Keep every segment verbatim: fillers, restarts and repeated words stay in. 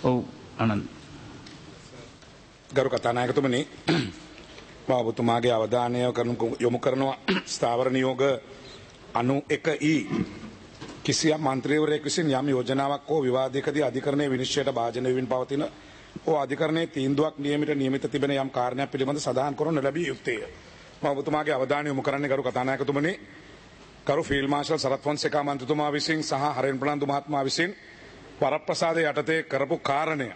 ඔව් ආනන්ද. ගරු කතානායකතුමනි, මම ඔබතුමාගේ අවධානය යොමු කරනවා ස්ථාවර නියෝග අනු එක ඊ කිසියම් මන්ත්‍රීවරයෙක් විසින් යම් යෝජනාවක් හෝ විවාදයකදී අධිකරණයේ විනිශ්චයට භාජනය වෙමින් පවතින හෝ අධිකරණයේ තීන්දුවක් නියමිත නියමිත තිබෙන යම් කාරණයක් පිළිබඳ සඳහන් කරනු නොලැබිය යුත්තේය. මම ඔබතුමාගේ අවධානය යොමු කරන්නේ ගරු කතානායකතුමනි, ගරු ෆීල්ඩ් මාර්ෂල් සරත් ෆොන්සේකා මන්ත්‍රීතුමා විසින් සහ හරෙන් ප්‍රනාන්දු මහත්මයා විසින් වරප්‍රසාද යටතේ කරපු කාරණය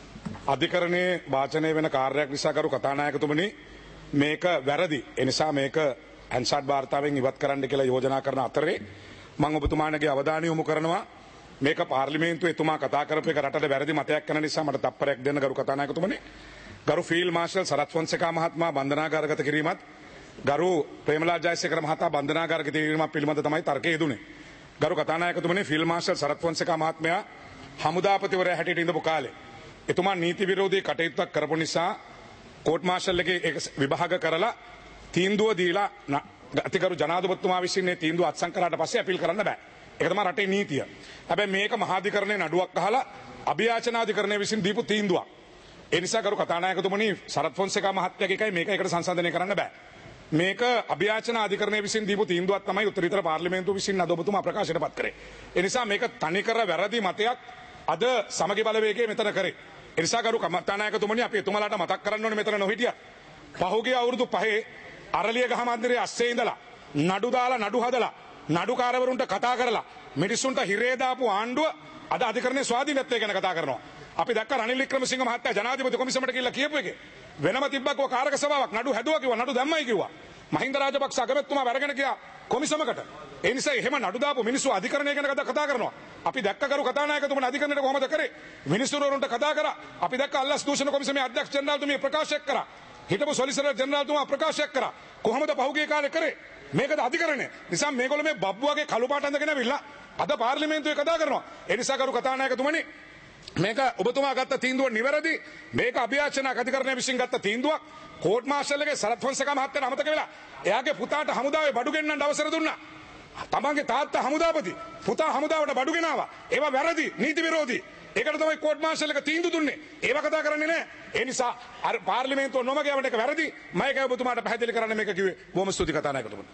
අධිකරණයේ වාචනය වෙන කාර්යයක් නිසා ගරු කතානායකතුමනි මේක වැරදි. ඒ නිසා මේක ඇන්සාඩ් වාර්තාවෙන් ඉවත් කරන්න කියලා යෝජනා කරන අතරේ මම ඔබතුමාගේ අවධානය යොමු කරනවා මේක පාර්ලිමේන්තුවේ එතුමා කතා කරපු එක රටට වැරදි මතයක් කරන නිසා මට තප්පරයක් දෙන්න ගරු කතානායකතුමනි. ගරු ෆීල්ඩ් මාර්ෂල් සරත් ෆොන්සේකා මහත්මයා බන්ධනාගාරගත කිරීමත් ගරු ප්‍රේමලාල් ජයසේකර මහතා බන්ධනාගාරගත කිරීමත් පිළිබඳ තමයි තර්කය යෙදුනේ. ගරු කතානායකතුමනි, ෆීල්ඩ් මාර්ෂල් සරත් ෆොන්සේකා මහත්මයා හමුදාපතිවරයා හැටියට ඉඳපු කාලේ එතුමා නීති විරෝධී කටයුත්තක් කරපු නිසා කෝට් මාර්ෂල් එකේ ඒක විභාග කරලා තීන්දුව දීලා අතිගරු ජනාධිපතිතුමා විසින් මේ තීන්දුව අත්සන් කරාට පස්සේ අපීල් කරන්න බෑ. ඒක තමයි රටේ නීතිය. හැබැයි මේක මහාධිකරණයේ නඩුවක් අහලා අභියාචනාධිකරණය විසින් දීපු තීන්දුවක්. ඒ නිසා ගරු කතානායකතුමනි, සරත් ෆොන්සේකා මහත්තයාගේ එකයි මේක එකට සංසන්දනය කරන්න බෑ. මේක අභියාචන අධිකරණය විසින් දීපු තීන්දුවක් තමයි උත්තරීතර පාර්ලිමේන්තුව විසින් අද ඔබතුමා ප්‍රකාශයට පත් කරේ. ඒ නිසා මේක තනිකර වැරදි මතයක් අද සමගි බලවේගයේ මෙතන කරේ. ඒ නිසා ගරු කතානායකතුමනි, අපි එතුමාලාට මතක් කරන්න ඕනේ මෙතන නොහිටියා. පහුගිය අවුරුදු පහේ අරලිය ගහ මන්දිරයේ අස්සේ ඉඳලා නඩු දාලා නඩු හදලා නඩුකාරවරුන්ට කතා කරලා මිනිස්සුන්ට හිරේ දාපු ආණ්ඩුව අද අධිකරණයේ ස්වාධීනත්වය ගැන කතා කරනවා. අපි දැක්ක රනිල් වික්‍රමසිංහ මහත්තයා ජනාධිපති කොමිසමට ගිහිල්ලා කියපු එකේ වෙනම තිබ්බකව කාරක සභාවක් නඩු හැදුවා කිව්වා, නඩු දැම්මයි කිව්වා. මහින්ද රාජපක්ෂ අගමැතිතුමා වැරගෙන ගියා කොමිසමකට. ඒ නිසා එහෙම නඩු දාපු මිනිස්සු අධිකරණය ගැන කතා කරනවා. අපි දැක්ක ගරු කතානායකතුමනි අධිකරණයට කොහොමද කරේ? මිනිස්සුන්ට කතා කරා. අපි දැක්ක අල්ලස් දූෂණ කොමිසමේ අධ්‍යක්ෂ ජනරාල්තුමිය ප්‍රකාශයක් කරා. හිටපු සොලිසිටර් ජනරාල්තුමා ප්‍රකාශයක් කරා. කොහොමද පහුගිය කාලේ කරේ? මේකද අධිකරණය. නිසා මේගොල්ලෝ මේ බබ්බුවගේ කළු පාට අඳගෙන ඇවිල්ලා අද පාර්ලිමේන්තුවේ කතා කරනවා. ඒ නිසා ගරු කතානායකතුමනි, මේක ඔබතුමා ගත්ත තීන්දුව නිවැරදි. මේක අභියාචනා අධිකරණය විසින් ගත්ත තීන්දුවක්. කෝට් මාර්ෂල්ගේ සරත් ෆොන්සේකා මහත්තයාට අමතක වෙලා එයාගේ පුතාට හමුදාවේ බඩු ගෙන්නන්න අවසර දුන්නා. තමන්ගේ තාත්තා හමුදාපති, පුතා හමුදාවට බඩු ගෙනාවා. ඒවා වැරදි, නීති විරෝධී. ඒකට තමයි කෝට් මාර්ෂල් එක තීන්දුව දුන්නේ. ඒව කතා කරන්නේ නැහැ. ඒ නිසා අර පාර්ලිමේන්තුව නොමග යවන එක වැරදි. මම ඒක ඔබතුමාට පැහැදිලි කරන්න මේක කිව්වේ. බොහොම ස්තුතියි කතානායකතුමනි.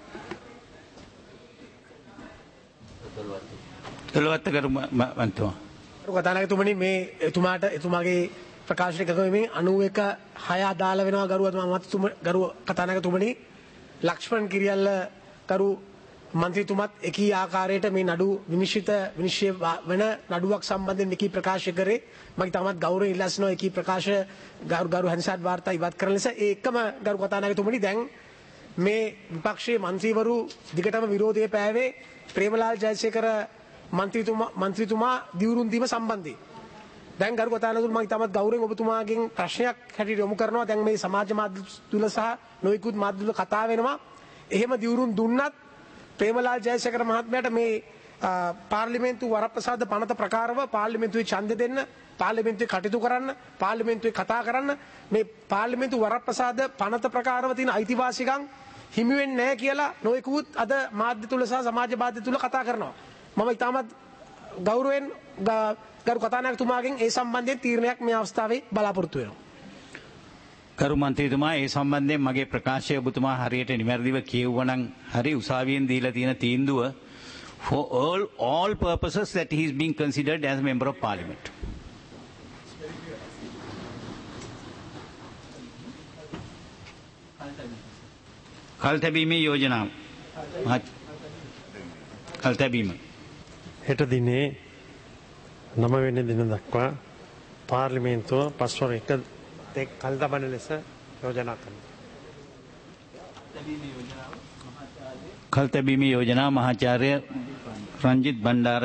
දොළොවත් කරු මන්තුමා. ගරු කතානායකතුමනි, මේ එතුමාට එතුමාගේ ප්‍රකාශනය කරමින් අනූ එක හය අදාළ වෙනවා. ගරු අමාත්‍යතුම ගරු කතානායකතුමනි, ලක්ෂ්මන් කිරියල්ල ගරු මන්ත්‍රීතුමත් එකී ආකාරයට මේ නඩු විනිශ්චිත විනිශ්චය වෙන නඩුවක් සම්බන්ධයෙන් එකී ප්‍රකාශ කරේ. මම තමත් ගෞරවයෙන් ඉල්ලා සිටිනවා එකී ප්‍රකාශ ගරු ගරු හැන්සාඩ් වාර්තා ඉවත් කරන ලෙස. ඒ එකම ගරු කතානායකතුමනි, දැන් මේ විපක්ෂයේ මන්ත්‍රීවරු දිගටම විරෝධය පෑවේ ප්‍රේමලාල් ජයසේකර මන්ත්‍රීතුමා මන්ත්‍රීතුමා දිවුරුම් දීම සම්බන්ධයෙන්. දැන් ගරු කතානායකතුමනි, මම තමත් ගෞරවයෙන් ඔබතුමාගෙන් ප්‍රශ්නයක් හැටියට යොමු කරනවා. දැන් මේ සමාජ මාධ්‍ය තුල සහ නොයෙකුත් මාධ්‍ය තුල කතා වෙනවා. එහෙම දිවුරුම් දුන්නත් ප්‍රේමලාල් ජයසේකර මහත්මයාට මේ පාර්ලිමේන්තු වරප්‍රසාද පනත ප්‍රකාරව පාර්ලිමේන්තුවේ ඡන්දෙ දෙන්න, පාර්ලිමේන්තුවේ කටයුතු කරන්න, පාර්ලිමේන්තුවේ කතා කරන්න මේ පාර්ලිමේන්තු වරප්‍රසාද පනත ප්‍රකාරව තියෙන අයිතිවාසිකම් හිමි වෙන්නේ නැහැ කියලා නොයෙකුත් අද මාධ්‍ය තුල සහ සමාජ මාධ්‍ය තුල කතා කරනවා. මම ඉතාමත් ගෞරවයෙන් ගරු කතානායකතුමාගෙන් ඒ සම්බන්ධයෙන් තීරණයක් මේ අවස්ථාවේ බලාපොරොත්තු වෙනවා. කරු මන්ත්‍රීතුමා, ඒ සම්බන්ධයෙන් මගේ ප්‍රකාශය ඔබතුමා හරියට නිවැරදිව කියවුවනම් හරි උසාවියෙන් දීලා තියෙන තීන්දුව for all all purposes that he is being considered as a member of parliament. කල්තැබීමේ යෝජනාව කල්තැබීම හෙට දිනේ නව වෙනි දින දක්වා පාර්ලිමේන්තුව පස්වර එක දෙක කල් තබන ලෙස යෝජනා කරනවා. කල්තැබීමේ යෝජනා මහාචාර්ය රංජිත් බණ්ඩාර.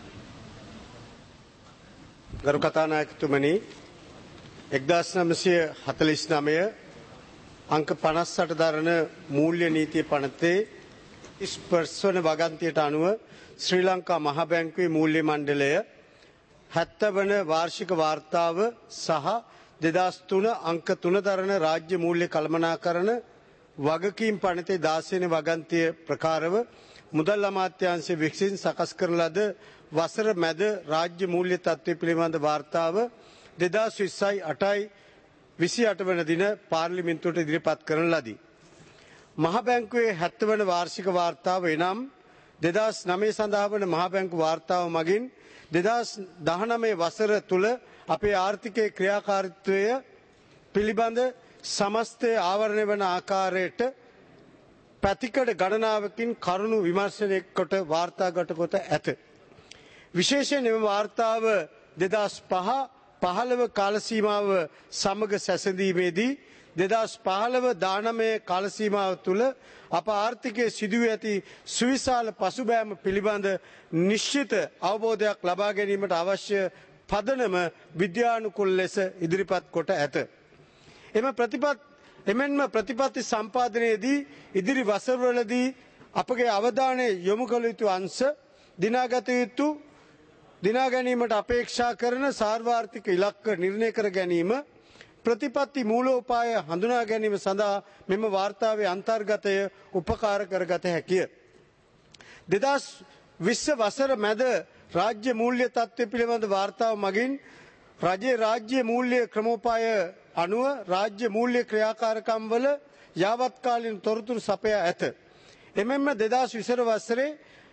ගරු කතානායකතුමනි, එක්දාස් නවසිය හතළිස් නවය අංක පනස් අට දරන මූල්‍ය නීතිය පනතේ ස්පර්ශ වන වගන්තියට අනුව ශ්‍රී ලංකා මහ බැංකුවේ මූල්‍ය මණ්ඩලය හැත්තෑ වන වාර්ෂික වාර්තාව සහ දෙදහස් තුන අංක තුන දරන රාජ්‍ය මූල්‍ය කළමනාකරන වගකීම් පනතේ දාසයන වගන්තිය ප්‍රකාරව මුදල් අමාත්‍යාංශය විසින් සකස් කරන ලද වසර මැද රාජ්‍ය මූල්‍ය තත්ත්වය පිළිබඳ වාර්තාව දෙදාස් විස්සයි අටයි විසි අට වන දින පාර්ලිමේන්තුවට ඉදිරිපත් කරන ලදී. මහ බැංකුවේ හැත්තෑ වන වාර්ෂික වාර්තාව එනම් දෙදාස් නවය සඳහා වන මහ බැංකු වාර්තාව මගින් දෙදාස් දහනවය වසර තුළ අපේ ආර්ථිකයේ ක්‍රියාකාරීත්වය පිළිබඳ සමස්තය ආවරණය වන ආකාරයට පැතිකඩ ගණනාවකින් කරුණු විමර්ශනය කොට වාර්තාගත කොට ඇත. විශේෂයෙන් එම වාර්තාව දෙදාස් පහ පහළව කාල සීමාව සමග සැසඳීමේදී දෙදාස් පහළව දානමය කාල සීමාව තුළ අප ආර්ථිකයේ සිදුවී ඇති සුවිශාල පසුබෑම පිළිබඳ නිශ්චිත අවබෝධයක් ලබා ගැනීමට අවශ්‍ය පදනම විද්‍යානුකූල ලෙස ඉදිරිපත් කොට ඇත. එම ප්‍රතිපත් එමෙන්ම ප්‍රතිපත්ති සම්පාදනයේදී ඉදිරි වසරවලදී අපගේ අවධානය යොමු කළ යුතු අංශ දිනාගත යුතු දිනා ගැනීමට අපේක්ෂා කරන සාර්වාර්ථික ඉලක්ක නිර්ණය කර ගැනීම ප්‍රතිපත්ති මූලෝපාය හඳුනා ගැනීම සඳහා මෙම වාර්තාවේ අන්තර්ගතය උපකාර කරගත හැකිය. දෙදාස් විස්ස වසර මැද රාජ්‍ය මූල්‍ය තත්ත්වය පිළිබඳ වාර්තාව මගින් රජයේ රාජ්‍ය මූල්‍ය ක්‍රමෝපාය අනුව රාජ්‍ය මූල්‍ය ක්‍රියාකාරකම් වල යාවත්කාලින තොරතුරු සපයා ඇත. එමෙන්ම දෙදාස් විස්ස වසරේ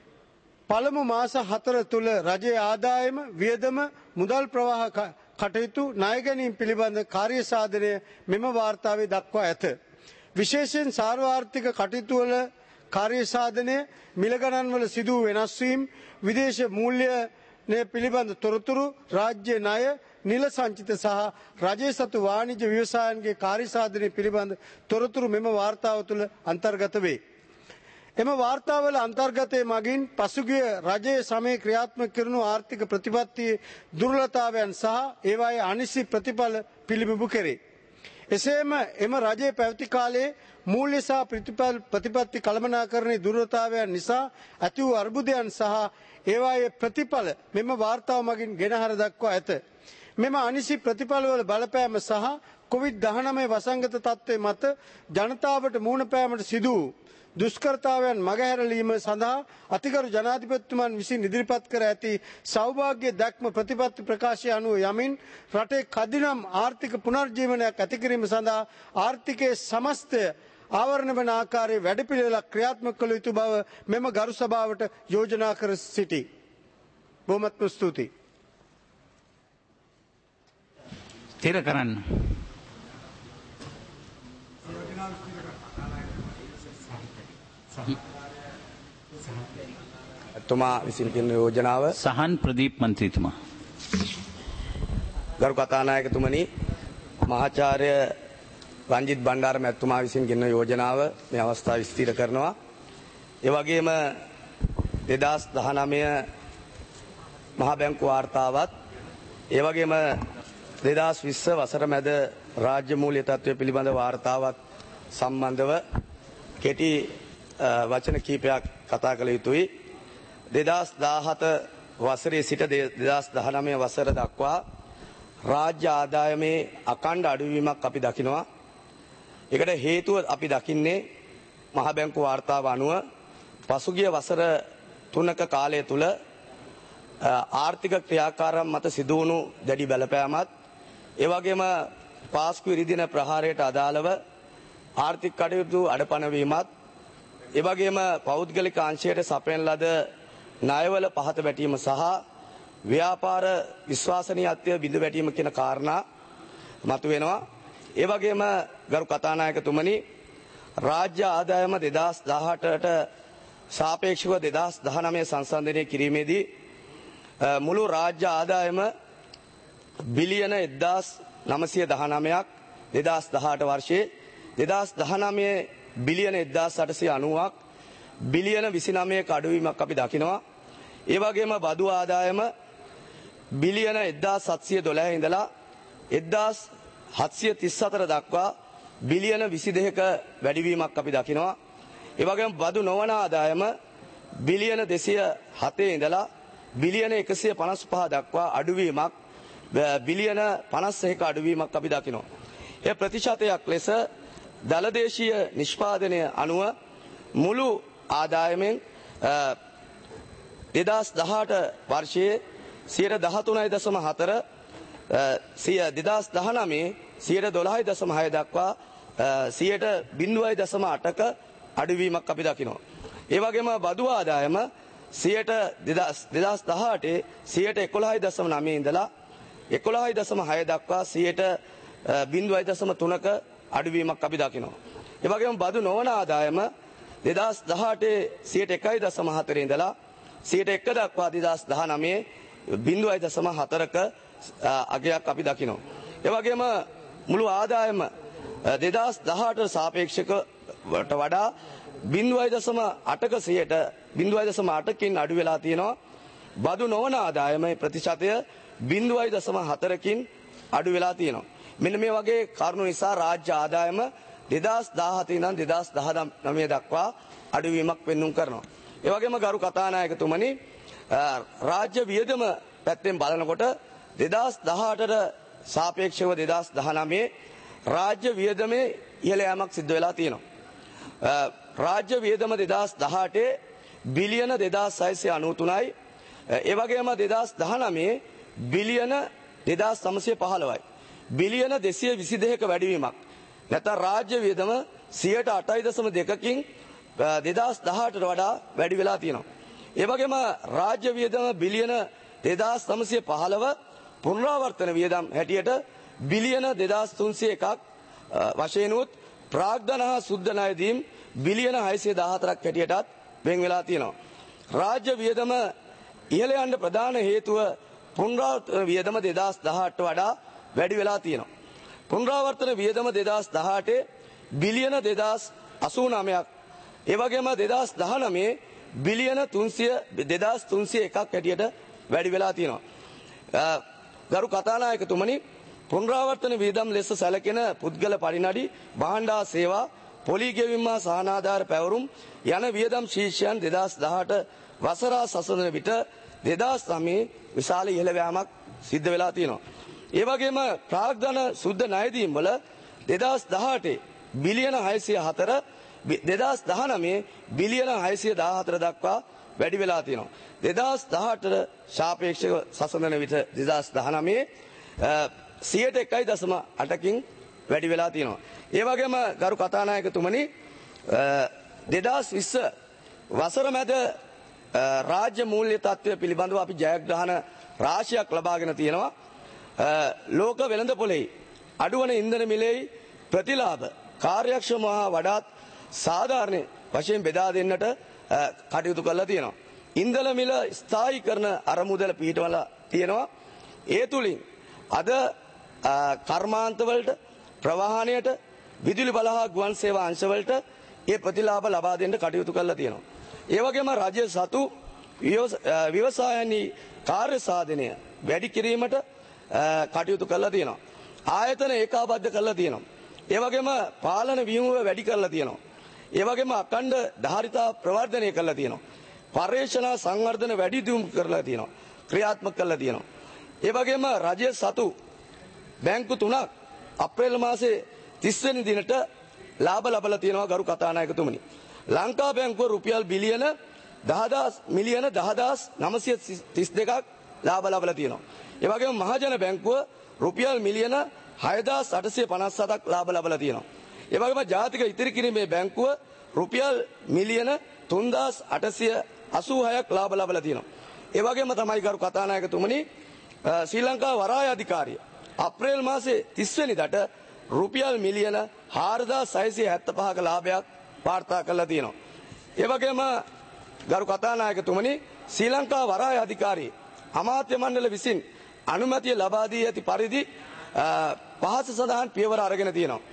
පළමු මාස හතර තුළ රජයේ ආදායම වියදම මුදල් ප්‍රවාහ කටයුතු ණය ගැනීම පිළිබඳ කාර්යසාධනය මෙම වාර්තාවේ දක්වා ඇත. විශේෂයෙන් සාර්වාර්ථික කටයුතු වල කාර්යසාධනය මිල ගණන්වල සිදු වූ වෙනස් වීම විදේශ මූල්‍ය පිළිබඳ තොරතුරු රාජ්‍ය ණය නිල සංචිත සහ රජයේ සතු වාණිජ්‍ය ව්‍යවසායන්ගේ කාර්යසාධනය පිළිබඳ තොරතුරු මෙම වාර්තාව තුළ අන්තර්ගත වේ. එම වාර්තාවල අන්තර්ගතය මගින් පසුගිය රජයේ සමයේ ක්‍රියාත්මක කරනු ආර්ථික ප්‍රතිපත්ති දුර්වලතාවයන් සහ ඒවායේ අනිසි ප්‍රතිඵල පිළිබිඹු කෙරේ. එසේම එම රජයේ පැවති කාලයේ මූල්‍ය සහ ප්‍රතිපත්ති කළමනාකරණයේ දුර්වලතාවයන් නිසා ඇති වූ අර්බුදයන් සහ ඒවායේ ප්‍රතිඵල මෙම වාර්තාව මගින් ගෙනහැර දක්වා ඇත. මෙම අනිසි ප්‍රතිඵලවල බලපෑම සහ කොවිඩ් දහනවය වසංගත තත්ත්වය මත ජනතාවට මුහුණ පෑමට සිදු වූ දුෂ්කරතාවයන් මගහැරලීම සඳහා අතිගරු ජනාධිපතිතුමන් විසින් ඉදිරිපත් කර ඇති සෞභාග්‍ය දැක්ම ප්‍රතිපත්ති ප්‍රකාශය අනුව යමින් රටේ කදිනම් ආර්ථික පුනර්ජීවනයක් ඇති කිරීම සඳහා ආර්ථිකයේ සමස්තය ආවරණය වන ආකාරයේ වැඩපිළිවෙලක් ක්‍රියාත්මක කළ යුතු බව මෙම ගරු සභාවට යෝජනා කර සිටී. බොහොමත්ම ස්තුතියි. තිර කරන්න. තුමා විසින් කරන යෝජනාව සහන් ප්‍රදීප් මන්ත්‍රීතුමා. ගරු කතානායකතුමනි, මහාචාර්ය රංජිත් බණ්ඩාර මැතිතුමා විසින් කරන යෝජනාව මේ අවස්ථාව විස්තර කරනවා. ඒ වගේම දෙදාස් දහනවය මහා බැංකු වාර්තාවත් ඒ වගේම දෙදාස් විස්ස වසර මැද රාජ්‍ය මූල්‍ය තත්ත්වය පිළිබඳ වාර්තාවත් සම්බන්ධව කෙටි වචන කීපයක් කතා කළ යුතුයි. දෙදාස් දාහත වසරේ සිට දෙදාස් දහනවය වසර දක්වා රාජ්‍ය ආදායමේ අකණ්ඩ අඩුවීමක් අපි දකිනවා. ඒකට හේතුව අපි දකින්නේ මහ බැංකු වාර්තාව අනුව පසුගිය වසර තුනක කාලය තුල ආර්ථික ක්‍රියාකාරම් මත සිදු වුණු දැඩි බලපෑමත් ඒ වගේම පාස්කු ඉරිදින ප්‍රහාරයට අදාළව ආර්ථික කටයුතු අඩපණ වීමත් ඒ වගේම පෞද්ගලික අංශයට සපයන ලද ණයවල පහත වැටීම සහ ව්‍යාපාර විශ්වාසනීයත්වය බිඳ වැටීම කියන කාරණා මතුවෙනවා. ඒ වගේම ගරු කතානායකතුමනි, රාජ්‍ය ආදායම දෙදාස් දහඅටට සාපේක්ෂව දෙදාස් දහනවය සංසන්දනය කිරීමේදී මුළු රාජ්‍ය ආදායම බිලියන එක්දාස් නවසිය දහනවයක් දෙදාස් දහඅට වර්ෂයේ දෙදාස් දහනවය බිලියන එක්දාස් අටසිය අනූවක් බිලියන විසිනවයක අඩුවීමක් අපි දකිනවා. ඒ වගේම බදු ආදායම බිලියන එක්දාස් හත්සිය දොළහ ඉඳලා එක්දාස් හත්සිය තිස් හතර දක්වා බිලියන විසි දෙකක වැඩිවීමක් අපි දකිනවා. ඒ වගේම බදු නොවන ආදායම බිලියන දෙසිය හතේ ඉඳලා බිලියන එකසිය පනස් පහ දක්වා අඩුවීමක් බිලියන පනස් එකක අඩුවීමක් අපි දකිනවා. ඒ ප්‍රතිශතයක් ලෙස දලදේශීය නිෂ්පාදනය අනුව මුළු ආදායමෙන් දෙදාස් දහඅට වර්ෂයේ සියයට දහතුනයි දශම හතර දෙදාස් දහනවයේ සියයට දොළහයි දශම හය දක්වා සියයට බිංදුවයි දශම අටක අඩුවීමක් අපි දකිනවා. ඒ වගේම බදු ආදායම සියයට දෙදාස් දහඅටේ සියයට එකොළහයි දශම නවයේ ඉඳලා එකොළහයි දශම හය දක්වා සියයට බිංදුවයි දශම තුනක අඩුවීමක් අපි දකිනවා. ඒ වගේම බදු නොවන ආදායම දෙදාස් දහඅටේ සියයට එකයි දශම හතරේ ඉඳලා සියයට එක දක්වා දෙදාස් දහනවයේ බිංදුවයි දශම හතරක අගයක් අපි දකිනවා. ඒ වගේම මුළු ආදායම දෙදාස් දහඅට සාපේක්ෂකට වඩා බිංදුවයි දශම අටක සියයට බිංදුවයි දශම අටකින් අඩු වෙලා තියෙනවා. බදු නොවන ආදායමේ ප්‍රතිශතය බිංදුවයි දශම හතරකින් අඩු වෙලා තියෙනවා. මෙන්න මේ වගේ කාරණු නිසා රාජ්‍ය ආදායම දෙදාස් දහහතේ ඉඳන් දෙදාස් දහනවය දක්වා අඩුවීමක් පෙන්눔 කරනවා. ඒ වගේම ගරු කතානායකතුමනි රාජ්‍ය වියදම පැත්තෙන් බලනකොට දෙදාස් දහඅටට සාපේක්ෂව දෙදාස් දහනවයේ රාජ්‍ය වියදමේ ඉහළ යාමක් සිද්ධ වෙලා තියෙනවා. රාජ්‍ය වියදම දෙදාස් දහඅටේ බිලියන දෙදාස් හයසිය අනූ තුනයි. ඒ වගේම දෙදාස් දහනවයේ බිලියන දෙදාස් නවසිය පහළොවයි. බිලියන දෙසිය විසි දෙකක වැඩිවීමක්. නැත්නම් රාජ්‍ය වියදම සියයට අටයි දශම දෙකකින් දෙදාස් දහඅටට වඩා වැඩි වෙලා තියෙනවා. ඒ වගේම රාජ්‍ය වියදම බිලියන දෙදාස් නවසිය පහළොව පුනරාවර්තන වියදම් හැටියට බිලියන දෙදාස් තුන්සිය එකක් වශයෙන් උත් ප්‍රාග්ධන හා සුද්ධ ණය දීම් බිලියන හයසිය දහහතරක් හැටියටත් වෙන් වෙලා තියෙනවා. රාජ්‍ය වියදම ඉහළ යන්න ප්‍රධාන හේතුව පුනරාවර්තන වියදම දෙදාස් දහඅටට වඩා වැඩි වෙලා තියෙනවා. පුනරාවර්තන වියදම දෙදාස් දහඅටේ බිලියන දෙදාස් අසූ නවයක්. ඒ වගේම දෙදාස් දහනවයේ බිලියන තුන්සිය දෙදාස් තුන්සිය එකක් හැටියට වැඩි වෙලා තියෙනවා. ගරු කතානායකතුමනි පුනරාවර්තන වියදම් ලෙස සැලකෙන පුද්ගල පරිණඩි භාණ්ඩ සේවා පොලි ගෙවීම සහනාධාර පැවරුම් යන වියදම් ශීර්ෂයන් දෙදාස් දහඅට වසර සසඳන විට දෙදාස් නවයේ විශාල ඉහළ යාමක් සිද්ධ වෙලා තියෙනවා. ඒ වගේම ප්‍රාග්ධන සුද්ධ ණය දීම් වල දෙදාස් දහඅටේ බිලියන හයසිය හතර දෙදාස් දහනවයේ බිලියන හයසිය දහහතර දක්වා වැඩි වෙලා තියෙනවා. දෙදාස් දහඅටට සාපේක්ෂව සසඳන විට දෙදාස් දහනවයේ සියයට එකයි දශම අටකින් වැඩි වෙලා තියෙනවා. ඒ වගේම ගරු කතානායකතුමනි දෙදාස් විස්ස වසර මැද රාජ්‍ය මූල්‍ය තත්ත්වය පිළිබඳව අපි ජයග්‍රහණ රාශියක් ලබාගෙන තියෙනවා. ලෝක වෙළඳපොලේ අඩුවන ඉන්ධන මිලේ ප්‍රතිලාභ කාර්යක්ෂම හා වඩාත් සාධාරණ වශයෙන් බෙදා දෙන්නට කටයුතු කරලා තියෙනවා. ඉන්ධන මිල ස්ථායීකරණ අරමුදල පිටවලා තියෙනවා. ඒ තුලින් අද කර්මාන්තවලට ප්‍රවාහනයට විදුලි බල හා ගුවන් සේවා අංශවලට ඒ ප්‍රතිලාභ ලබා දෙන්න කටයුතු කරලා තියෙනවා. ඒ වගේම රජය සතු ව්‍යවසායනී කාර්ය සාධනය වැඩි කිරීමට කටයුතු කරලා තියෙනවා. ආයතන ඒකාබද්ධ කරලා තියෙනවා. ඒ වගේම පාලන ව්‍යුහය වැඩි කරලා තියෙනවා. ඒ වගේම අඛණ්ඩ ධාරිතා ප්‍රවර්ධනය කරලා තියෙනවා. පර්යේෂණ සංවර්ධන වැඩි දියුණු කරලා තියෙනවා. ක්‍රියාත්මක කරලා තියෙනවා. ඒ වගේම රජය සතු බැංකු තුනක් අප්‍රේල් මාසේ තිස් වෙනි දිනට ලාභ ලබලා තියෙනවා ගරු කතානායකතුමනි. ලංකා බැංකුව රුපියල් බිලියන දහදාස් මිලියන දහදාස් නවසිය තිස් දෙකක් ලාභ ලබලා තියෙනවා. ඒ වගේම මහජන බැංකුව රුපියල් මිලියන හයදාස් අටසිය පනස් හතක් ලාභ ලබලා තියෙනවා. ඒ වගේම ජාතික ඉතිරි කිරීමේ බැංකුව රුපියල් මිලියන තුන්දාස් අටසිය අසූ හයක් ලාභ ලබලා තියෙනවා. ඒ වගේම තමයි ගරු කතානායකතුමනි ශ්‍රී ලංකා වරාය අධිකාරිය අප්‍රේල් මාසේ තිස් වෙනිදාට රුපියල් මිලියන හාරදාස් හයසිය හැත්තෑ පහක ලාභයක් වාර්තා කරලා තියෙනවා. ඒ වගේම ගරු කතානායකතුමනි ශ්‍රී ලංකා වරාය අධිකාරිය අමාත්‍ය මණ්ඩල විසින් අනුමැතිය ලබා දී ඇති පරිදි පහස සඳහන් පියවර අරගෙන තියෙනවා.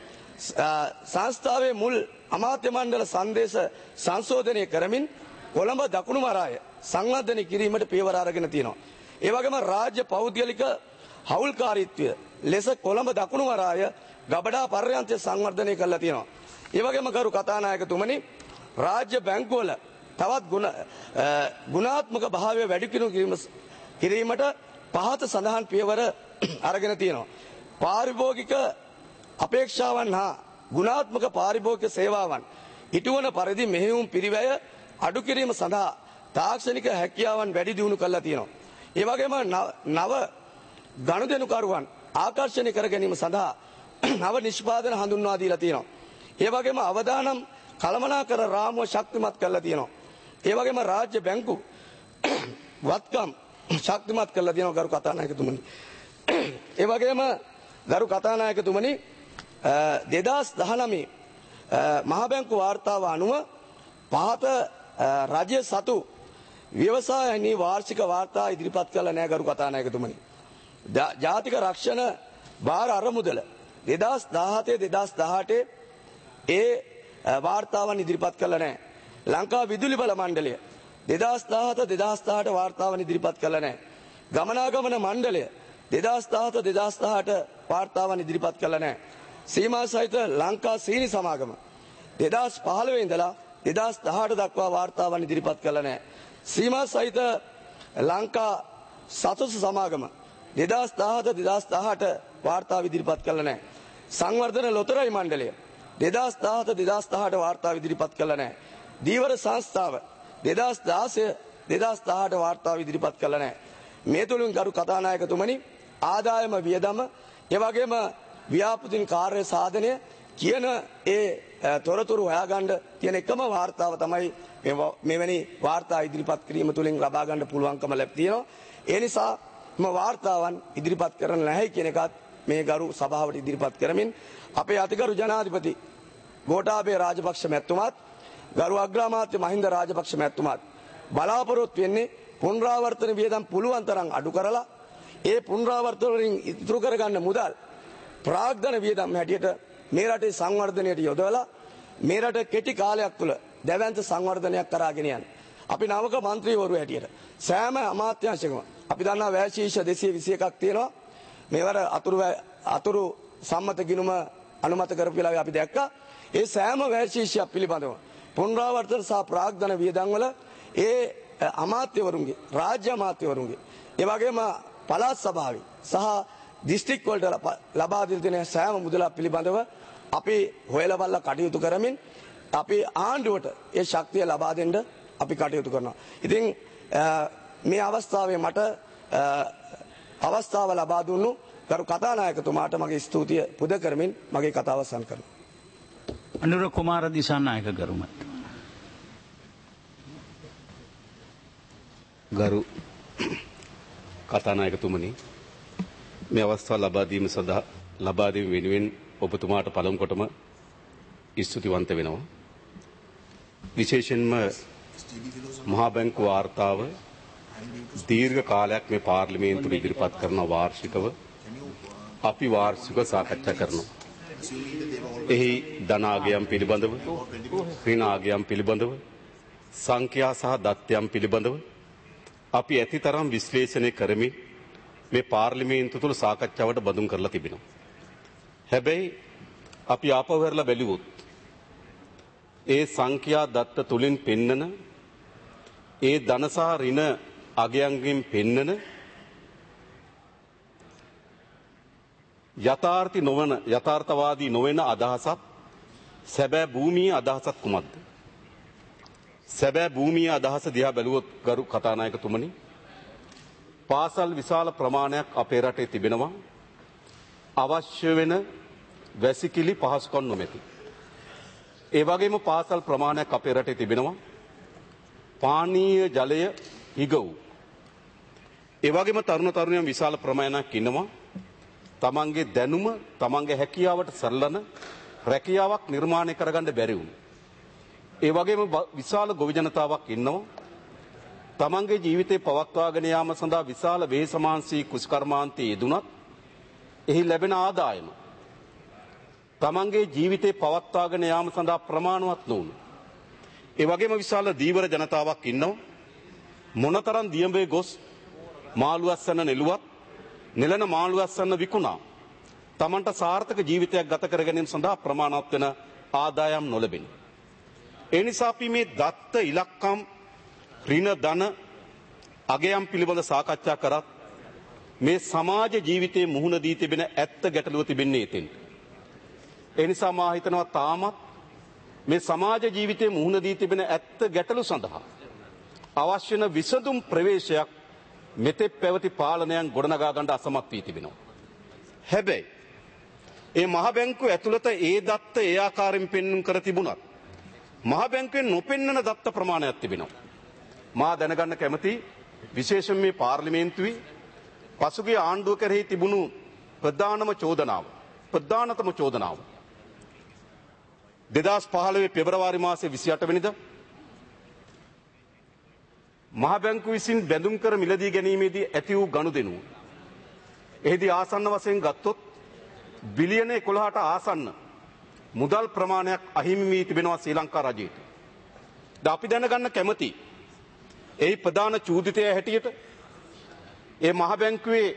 සංස්ථාවේ මුල් අමාත්‍ය මණ්ඩල සංදේශ සංශෝධනය කරමින් කොළඹ දකුණු වරාය සංවර්ධනය කිරීමට පියවර අරගෙන තියෙනවා. ඒ වගේම රාජ්‍ය පෞද්ගලික හවුල්කාරීත්වය ලෙස කොළඹ දකුණු වරාය ගබඩා පර්යන්තය සංවර්ධනය කරලා තියෙනවා. ඒ වගේම ගරු කතානායකතුමනි රාජ්‍ය බැංකුවල තවත් ගුණ ගුණාත්මක භාවය වැඩි කිරීමට පහත සඳහන් පියවර අරගෙන තියෙනවා. පාරිභෝගික අපේක්ෂාවන් හා ගුණාත්මක පාරිභෝගික සේවාවන් ඉටුවන පරිදි මෙහෙයුම් පිරිවැය අඩු කිරීම සඳහා තාක්ෂණික හැකියාවන් වැඩි දියුණු කරලා තියෙනවා. ඒ වගේම නව ගනුදෙනුකරුවන් ආකර්ෂණය කර ගැනීම සඳහා නව නිෂ්පාදන හඳුන්වා දීලා තියෙනවා. ඒ වගේම අවදානම් කළමනාකර රාමුව ශක්තිමත් කරලා තියෙනවා. ඒ වගේම රාජ්‍ය බැංකු වත්කම් ශක්තිමත් කරලා තියෙනවා ගරු කතානායකතුමනි. ඒ වගේම ගරු කතානායකතුමනි දෙදාස් දහනවය මහා බැංකු වාර්තාව අනුව පහත රජය සතු ව්‍යවසායනී වාර්ෂික වාර්තා ඉදිරිපත් කළ නැහැ ගරු කතානායකතුමනි. ජාතික රක්ෂණ භාර අරමුදල දෙදාස් දාහතේ දෙදාස් දහඅටේ ඒ වාර්තාවන් ඉදිරිපත් කළා නැහැ. ලංකා විදුලි බල මණ්ඩලය දෙදාස් දාහත දෙදාස් දහඅට වාර්තාවන් ඉදිරිපත් කළා නැහැ. ගමනාගමන මණ්ඩලය දෙදාස් දාහත දෙදාස් දහඅට වාර්තාවන් ඉදිරිපත් කළා නැහැ. සීමා සහිත ලංකා සීනි සමාගම දෙදාස් පහළොව ඉඳලා දෙදාස් දහඅට දක්වා වාර්තාවන් ඉදිරිපත් කළා නැහැ. සීමා සහිත ලංකා සතුසු සමාගම දෙදාස් දාහත දෙදාස් දහඅට වාර්තාව ඉදිරිපත් කළා නැහැ. සංවර්ධන ලොතරැයි මණ්ඩලය දෙදාස් දාහත දෙදාස් දහඅට වාර්තාව ඉදිරිපත් කළා නැහැ. දීවර සංස්ථාව දෙදාස් දාසය දෙදාස් දහඅට වාර්තාව ඉදිරිපත් කළා නැහැ. මේ තුලින් ගරු කතානායකතුමනි ආදායම වියදම ඒ වගේම ව්‍යාපෘතින් කාර්ය සාධනය කියන ඒ තොරතුරු හොයාගන්න තියෙන එකම වාර්තාව තමයි මෙවැනි වාර්තා ඉදිරිපත් කිරීම තුලින් ලබා ගන්න පුළුවන්කම ලැබ තියෙනවා. ඒ නිසා ම වාර්තාවන් ඉදිරිපත් කරන්න නැහැ කියන එකත් මේ ගරු සභාවට ඉදිරිපත් කරමින් අපේ අතිගරු ජනාධිපති ගෝඨාභය රාජපක්ෂ මැතිතුමාත් ගරු අග්‍රාමාත්‍ය මහින්ද රාජපක්ෂ මැතිතුමාත් බලාපොරොත්තු වෙන්නේ පුනරාවර්තන වියදම් පුළුවන් තරම් අඩු කරලා ඒ පුනරාවර්තන වලින් ඉතුරු කරගන්න මුදල් ප්‍රාග්ධන වියදම් හැටියට මේ රටේ සංවර්ධනයට යොදවලා මේ රට කෙටි කාලයක් තුළ දැවැන්ත සංවර්ධනයක් කරාගෙන යන අපි නවක മന്ത്രിවරු හැටියට සෑම අමාත්‍යාංශකම අපි දන්නා වැය ශීර්ෂ දෙසිය විසි එකක් තියෙනවා. මේවර අතුරු අතුරු සම්මත ගිණුම අනුමත කරපු වෙලාවේ අපි දැක්කා ඒ සෑම වැය ශීර්ෂයක් පිළිබඳව පුනරාවර්තන සහ ප්‍රාග්ධන වියදම් වල ඒ අමාත්‍යවරුන්ගේ රාජ්‍ය අමාත්‍යවරුන්ගේ ඒ වගේම පළාත් සභාවේ සහ දිස්ත්‍රික් වලට ලබා දෙන සෑම මුදලක් පිළිබඳව අපි හොයලා බලලා කටයුතු කරමින් අපි ආණ්ඩුවට ඒ ශක්තිය ලබා දෙන්න අපි කටයුතු කරනවා. ඉතින් මේ අවස්ථාවේ මට අවස්ථාව ලබා දුන්නු ගරු කතානායකතුමාට මගේ ස්තුතිය පුද කරමින් මගේ කතාව අවසන් කරනවා. අනුර කුමාර දිසානායක ගරුමත්. ගරු කතානායකතුමනි මේ අවස්ථාව ලබා දීම සඳහා ලබා දීම වෙනුවෙන් ඔබතුමාට පළමු කොටම ස්තුතිවන්ත වෙනවා. විශේෂයෙන්ම මහා බැංකු වාර්තාව දීර්ඝ කාලයක් මේ පාර්ලිමේන්තුව ඉදිරිපත් කරන වාර්ෂිකව අපි වාර්ෂිකව සාකච්ඡා කරනවා. එහි ධනාගයම් පිළිබඳව, ඍණාගයම් පිළිබඳව, සංඛ්‍යා සහ දත්තයම් පිළිබඳව අපි ඇතිතරම් විශ්ලේෂණය කරමින් මේ පාර්ලිමේන්තුව තුළ සාකච්ඡාවට බඳුන් කරලා තිබෙනවා. හැබැයි අපි ආපහු හැරලා බැලුවොත් ඒ සංඛ්‍යා දත්ත තුලින් පෙන්නන ඒ ධන සහ ඍණ අගයන්ගෙන් පෙන්නන යථාර්ථි නොවන යථාර්ථවාදී නොවන අදහසක් සැබෑ භූමියේ අදහසක් කුමක්ද? සැබෑ භූමියේ අදහස දිහා බැලුවොත් ගරු කතානායකතුමනි පාසල් විශාල ප්‍රමාණයක් අපේ රටේ තිබෙනවා අවශ්‍ය වෙන වැසිකිලි පහසුකම් නොමැති. ඒ වගේම පාසල් ප්‍රමාණයක් අපේ රටේ තිබෙනවා පානීය ජලය හිග වූ. ඒ වගේම තරුණ තරුණියන් විශාල ප්‍රමාණයක් ඉන්නවා තමන්ගේ දැනුම තමන්ගේ හැකියාවට සරලන රැකියාවක් නිර්මාණය කරගන්න බැරි වුණු. ඒ වගේම විශාල ගොවි ජනතාවක් ඉන්නවා තමන්ගේ ජීවිතේ පවත්වාගෙන යාම සඳහා විශාල වේසමාංශී කුෂ්කර්මාන්තයේ යෙදුණත් එහි ලැබෙන ආදායම තමන්ගේ ජීවිතේ පවත්වාගෙන යාම සඳහා ප්‍රමාණවත් නොවුණු. ඒ වගේම විශාල දීවර ජනතාවක් ඉන්නවා මොනතරම් දියඹේ ගොස් මාළු අස්සන්න නෙළුවත් නෙලන මාළු අස්සන්න විකුණා තමන්ට සාර්ථක ජීවිතයක් ගත කර ගැනීම සඳහා ප්‍රමාණවත් වෙන ආදායම් නොලැබෙන. ඒ නිසා අපි මේ දත්ත ඉලක්කම් ඍණ ධන අගයම් පිළිබඳ සාකච්ඡා කරත් මේ සමාජ ජීවිතයේ මුහුණ දී තිබෙන ඇත්ත ගැටලුව තිබෙන්නේ එතෙන්ට. ඒ නිසා මා හිතනවා තාමත් මේ සමාජ ජීවිතයේ මුහුණ දී තිබෙන ඇත්ත ගැටලු සඳහා අවශ්‍ය වෙන විසඳුම් ප්‍රවේශයක් මෙතෙක් පැවති පාලනයන් ගොඩනගා ගන්න අසමත් වී තිබෙනවා. හැබැයි ඒ මහ බැංකුව ඇතුළත ඒ දත්ත ඒ ආකාරයෙන් පෙන්වුම් කර තිබුණත් මහ බැංකුවෙන් නොපෙන්වන දත්ත ප්‍රමාණයක් තිබෙනවා. මා දැනගන්න කැමති විශේෂයෙන් මේ පාර්ලිමේන්තුවේ පසුගිය ආණ්ඩුව කෙරෙහි තිබුණු ප්‍රධානම චෝදනාව ප්‍රධානතම චෝදනාව දෙදහස් පහළොව පෙබරවාරි මාසයේ විසි අට වෙනිදා මහ බැංකුව විසින් බැඳුම් කර මිලදී ගැනීමේදී ඇති වූ ගනුදෙනුව. එහිදී ආසන්න වශයෙන් ගත්තොත් බිලියන එකොළහට ආසන්න මුදල් ප්‍රමාණයක් අහිමි වී තිබෙනවා ශ්‍රී ලංකා රජයට. ද අපි දැනගන්න කැමති එහි ප්‍රධාන චූදිතය හැටියට ඒ මහ බැංකුවේ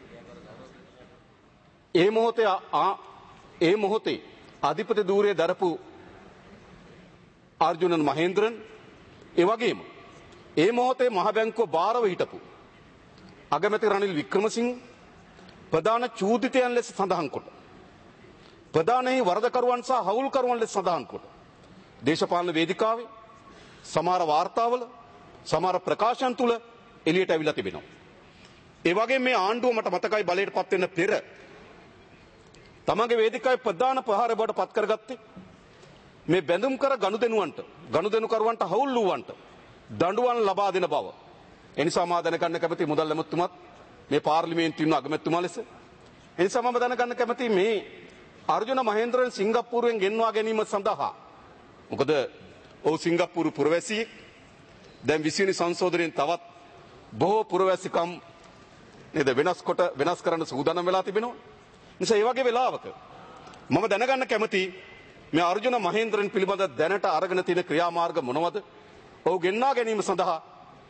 ඒ මොහොතේ ඒ මොහොතේ අධිපති ධූරයේ දරපු අර්ජුනන් මහේන්ද්‍රන් ඒ වගේම ඒ මොහොතේ මහ බැංකුව බාරව හිටපු අගමැති රනිල් වික්‍රමසිංහ ප්‍රධාන චූදිතයන් ලෙස සඳහන් කොට ප්‍රධානයේ වරදකරුවන් සහ හවුල්කරුවන් ලෙස සඳහන් කොට දේශපාලන වේදිකාවේ සමහර වාර්තාවල සමහර ප්‍රකාශන තුල එළියට අවිලා තිබෙනවා. ඒ වගේම මේ ආණ්ඩුව මට මතකයි බලයට පත් වෙන පෙර තමගේ වේදිකාවේ ප්‍රධාන ප්‍රහාරය බවට පත් කරගත්තේ මේ බැඳුම් කර ගනුදෙනුවන්ට ගනුදෙනුකරුවන්ට හවුල් වූවන්ට දඬුවම් ලබා දෙන බව. එනිසා මා දැනගන්න කැමති මුදල් ඇමතුමාත් මේ පාර්ලිමේන්තුවේ අගමැතිතුමා ලෙස එනිසා මම දැනගන්න කැමති මේ අර්ජුන මහේන්ද්‍රන් සිංගප්පූරුවෙන් ගෙන්වා ගැනීම සඳහා මොකද ඔහු සිංගප්පූරු පුරවැසියෙක් දැන් විසි වෙනි සංශෝධනයෙන් තවත් බොහෝ පුරවැසිකම් නේද වෙනස් කොට වෙනස් කරන්න සූදානම් වෙලා තිබෙනවා. නිසා මේ වගේ වෙලාවක මම දැනගන්න කැමති මේ අර්ජුන මහේන්ද්‍රන් පිළිබඳ දැනට අරගෙන තියෙන ක්‍රියාමාර්ග මොනවද? ඔහු ගෙන්වා ගැනීම සඳහා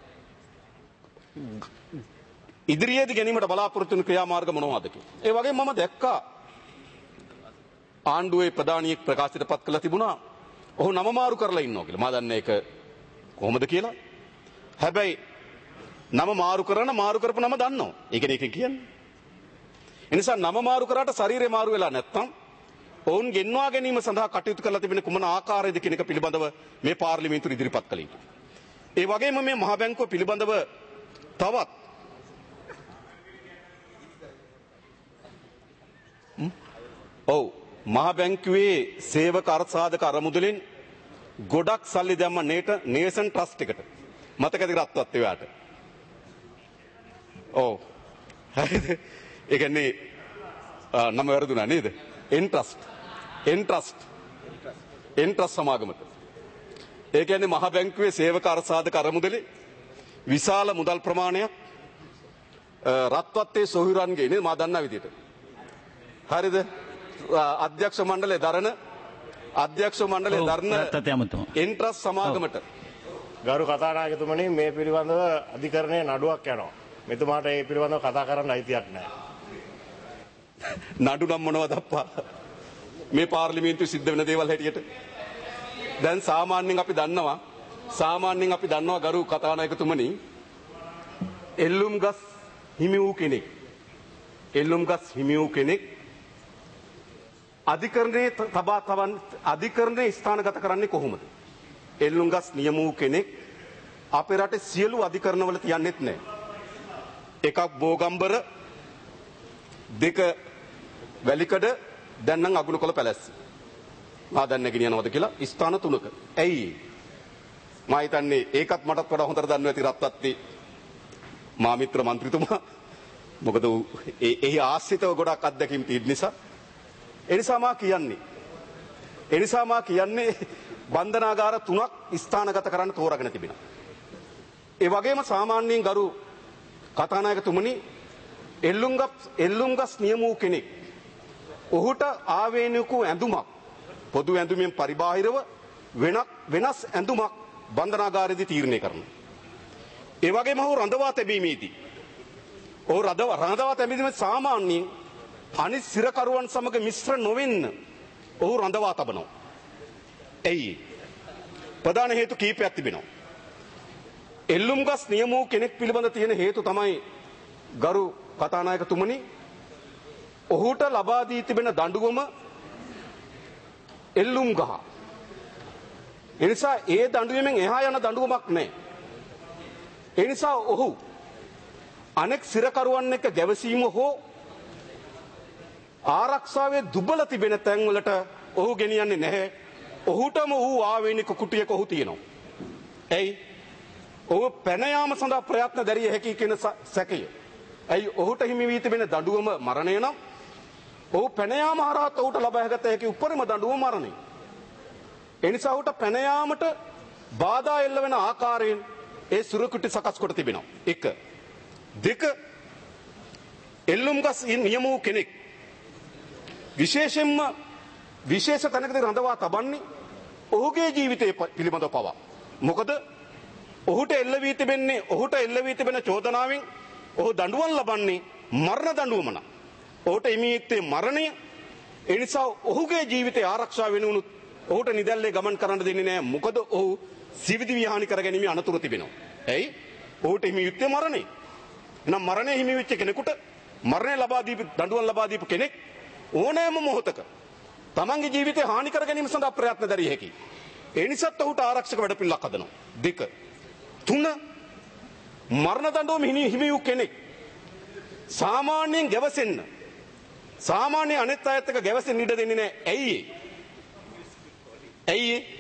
ඉදිරියේදී ගැනීමට බලාපොරොත්තු වෙන ක්‍රියාමාර්ග මොනවද කියලා. ඒ වගේම මම දැක්කා ආණ්ඩුවේ ප්‍රධානියෙක් ප්‍රකාශයට පත් කළා තිබුණා ඔහු නම මාරු කරලා ඉන්නවා කියලා. මම දන්නේ ඒක කොහොමද කියලා. හැබැයි නම මාරු කරන මාරු කරපු නම දන්නවා. ඒකනේ එකෙන් කියන්නේ. ඒ නිසා නම මාරු කරාට ශරීරය මාරු වෙලා නැත්තම් ඔවුන් ගෙන්වා ගැනීම සඳහා කටයුතු කරලා තිබෙන කුමන ආකාරයේද කියන එක පිළිබඳව මේ පාර්ලිමේන්තුව ඉදිරිපත් කළ යුතුයි. ඒ වගේම මේ මහ බැංකුව පිළිබඳව තවත් ඔව් මහ බැංකුවේ සේවක අර්ථසාධක අරමුදලින් ගොඩක් සල්ලි දැම්ම නේට නේෂන් ට්‍රස්ට් එකට. මතකද රත්වත් එයාට? ඔව්. හරිද? ඒ කියන්නේ නම වැරදුනා නේද? N trust. N trust. N trust සමාගමට. ඒ කියන්නේ මහ බැංකුවේ සේවක අර්ථසාධක අරමුදලේ විශාල මුදල් ප්‍රමාණයක් රත්වත්තේ සොහොයුරන්ගේ නේද මා දන්නා විදිහට. හරිද? අධ්‍යක්ෂ මණ්ඩලයේ දරන අධ්‍යක්ෂ මණ්ඩලයේ දරන එන් ට්‍රස්ට් සමාගමට ගරු කතානායකතුමනි මේ පිළිබඳව අධිකරණයේ නඩුවක් යනවා. මෙතුමාට ඒ පිළිබඳව කතා කරන්න අයිතියක් නැහැ. නඩු නම් මොනවද අප්පා? මේ පාර්ලිමේන්තුවේ සිද්ධ වෙන දේවල් හැටියට දැන් සාමාන්‍යයෙන් අපි දන්නවා සාමාන්‍යයෙන් අපි දන්නවා ගරු කතානායකතුමනි එල්ලුම් ගස් හිමි වූ කෙනෙක් එල්ලුම් ගස් හිමි වූ කෙනෙක් අධිකරණයේ තබා තබන් අධිකරණයේ ස්ථානගත කරන්නේ කොහොමද? එල්ලුම් ගස් නියම වූ කෙනෙක් අපේ රටේ සියලු අධිකරණවල තියන්නේත් නැහැ. එකක් බෝගම්බර දෙක වැලිකඩ දැන් නම් අගුණකොළ පැලැස්ස. මා දැන් නැගිනියනවද කියලා ස්ථාන තුනක. ඇයි? මා හිතන්නේ ඒකත් මටත් වඩා හොඳට දන්නවා ඇති රත්වත්ති මා මිත්‍ර മന്ത്രിතුමා. මොකද එහි ආශ්‍රිතව ගොඩක් අත්දැකීම් තියෙන නිසා. එනිසා මා කියන්නේ එනිසා මා කියන්නේ බන්ධනාගාර තුනක් ස්ථානගත කරන්න තෝරාගෙන තිබෙනවා. ඒ වගේම සාමාන්‍යයෙන් ගරු කතානායකතුමනි එල්ලුම්ගස් එල්ලුම්ගස් නියම වූ කෙනෙක් ඔහුට ආවේනික ඇඳුමක් පොදු ඇඳුමෙන් පරිබාහිරව වෙනක් වෙනස් ඇඳුමක් බන්ධනාගාරයේදී තීරණය කරනවා. ඒ වගේම ඔහු රඳවා තැබීමේදී ඔහු රඳවා තැබීමේදී සාමාන්‍යයෙන් අනිත් සිරකරුවන් සමග මිශ්‍ර නොවෙන්න ඔහු රඳවා තබනවා. ඇයි? ප්‍රධාන හේතු කීපයක් තිබෙනවා. එල්ලුම්ගස් නියම වූ කෙනෙක් පිළිබඳ තියෙන හේතු තමයි ගරු කතානායකතුමනි ඔහුට ලබා දී තිබෙන දඬුවම එල්ලුම් ගහ. එනිසා ඒ දඬුවමෙන් එහා යන දඬුවමක් නැහැ. එනිසා ඔහු අනෙක් සිරකරුවන් එක්ක ගැවසීම හෝ ආරක්ෂාවේ දුබල තිබෙන තැන්වලට ඔහු ගෙනියන්නේ නැහැ. ඔහුටම ඌ ආවේනික කුටියක ඔහු තියෙනවා. ඇයි? ඔහු පැන යාම සඳහා ප්‍රයත්න දැරිය හැකි කියන සැකය. ඇයි ඔහුට හිමි වී තිබෙන දඬුවම මරණය නම් ඔහු පැන යාම හරහා ඔහුට ලබාගත හැකි උපරිම දඬුවම මරණය. ඒ නිසා ඔහුට පැන යාමට බාධා එල්ල වෙන ආකාරයෙන් ඒ සුරකුටි සකස් කොට තිබෙනවා. එක. දෙක එල්ලුම්ගස් නියම වූ කෙනෙක් විශේෂයෙන්ම විශේෂ තැනකදී රඳවා තබන්නේ ඔහුගේ ජීවිතය පිළිබඳව පවා. මොකද ඔහුට එල්ල වී තිබෙන්නේ ඔහුට එල්ල වී තිබෙන චෝදනාවෙන් ඔහු දඬුවම් ලබන්නේ මරණ දඬුවම නම්. ඔහුට හිමියත්තේ මරණය. ඒ නිසා ඔහුගේ ජීවිතය ආරක්ෂා වෙනුණු ඔහුට නිදැල්ලේ ගමන් කරන්න දෙන්නේ නැහැ. මොකද ඔහු සිවිදි විහානි කර ගැනීම අනතුරු තිබෙනවා. ඇයි? ඔහුට හිමියත්තේ මරණය. එහෙනම් මරණය හිමි වෙච්ච කෙනෙකුට මරණය ලබා දීපු දඬුවම් ලබා දීපු කෙනෙක් ඕනෑම මොහොතක තමන්ගේ ජීවිතය හානි කර ගැනීම සඳහා ප්‍රයත්න දැරිය හැකියි. ඒ නිසාත් ඔහුට ආරක්ෂක වැඩපිළිවෙලක් හදනවා. දෙක. තුන මරණ දඬුවම හිමි වූ කෙනෙක් සාමාන්‍යයෙන් ගැවසෙන්න සාමාන්‍ය අනෙත් අයත් එක්ක ගැවසෙන්න ඉඩ දෙන්නේ නැහැ. ඇයි ඒ? ඇයි ඒ?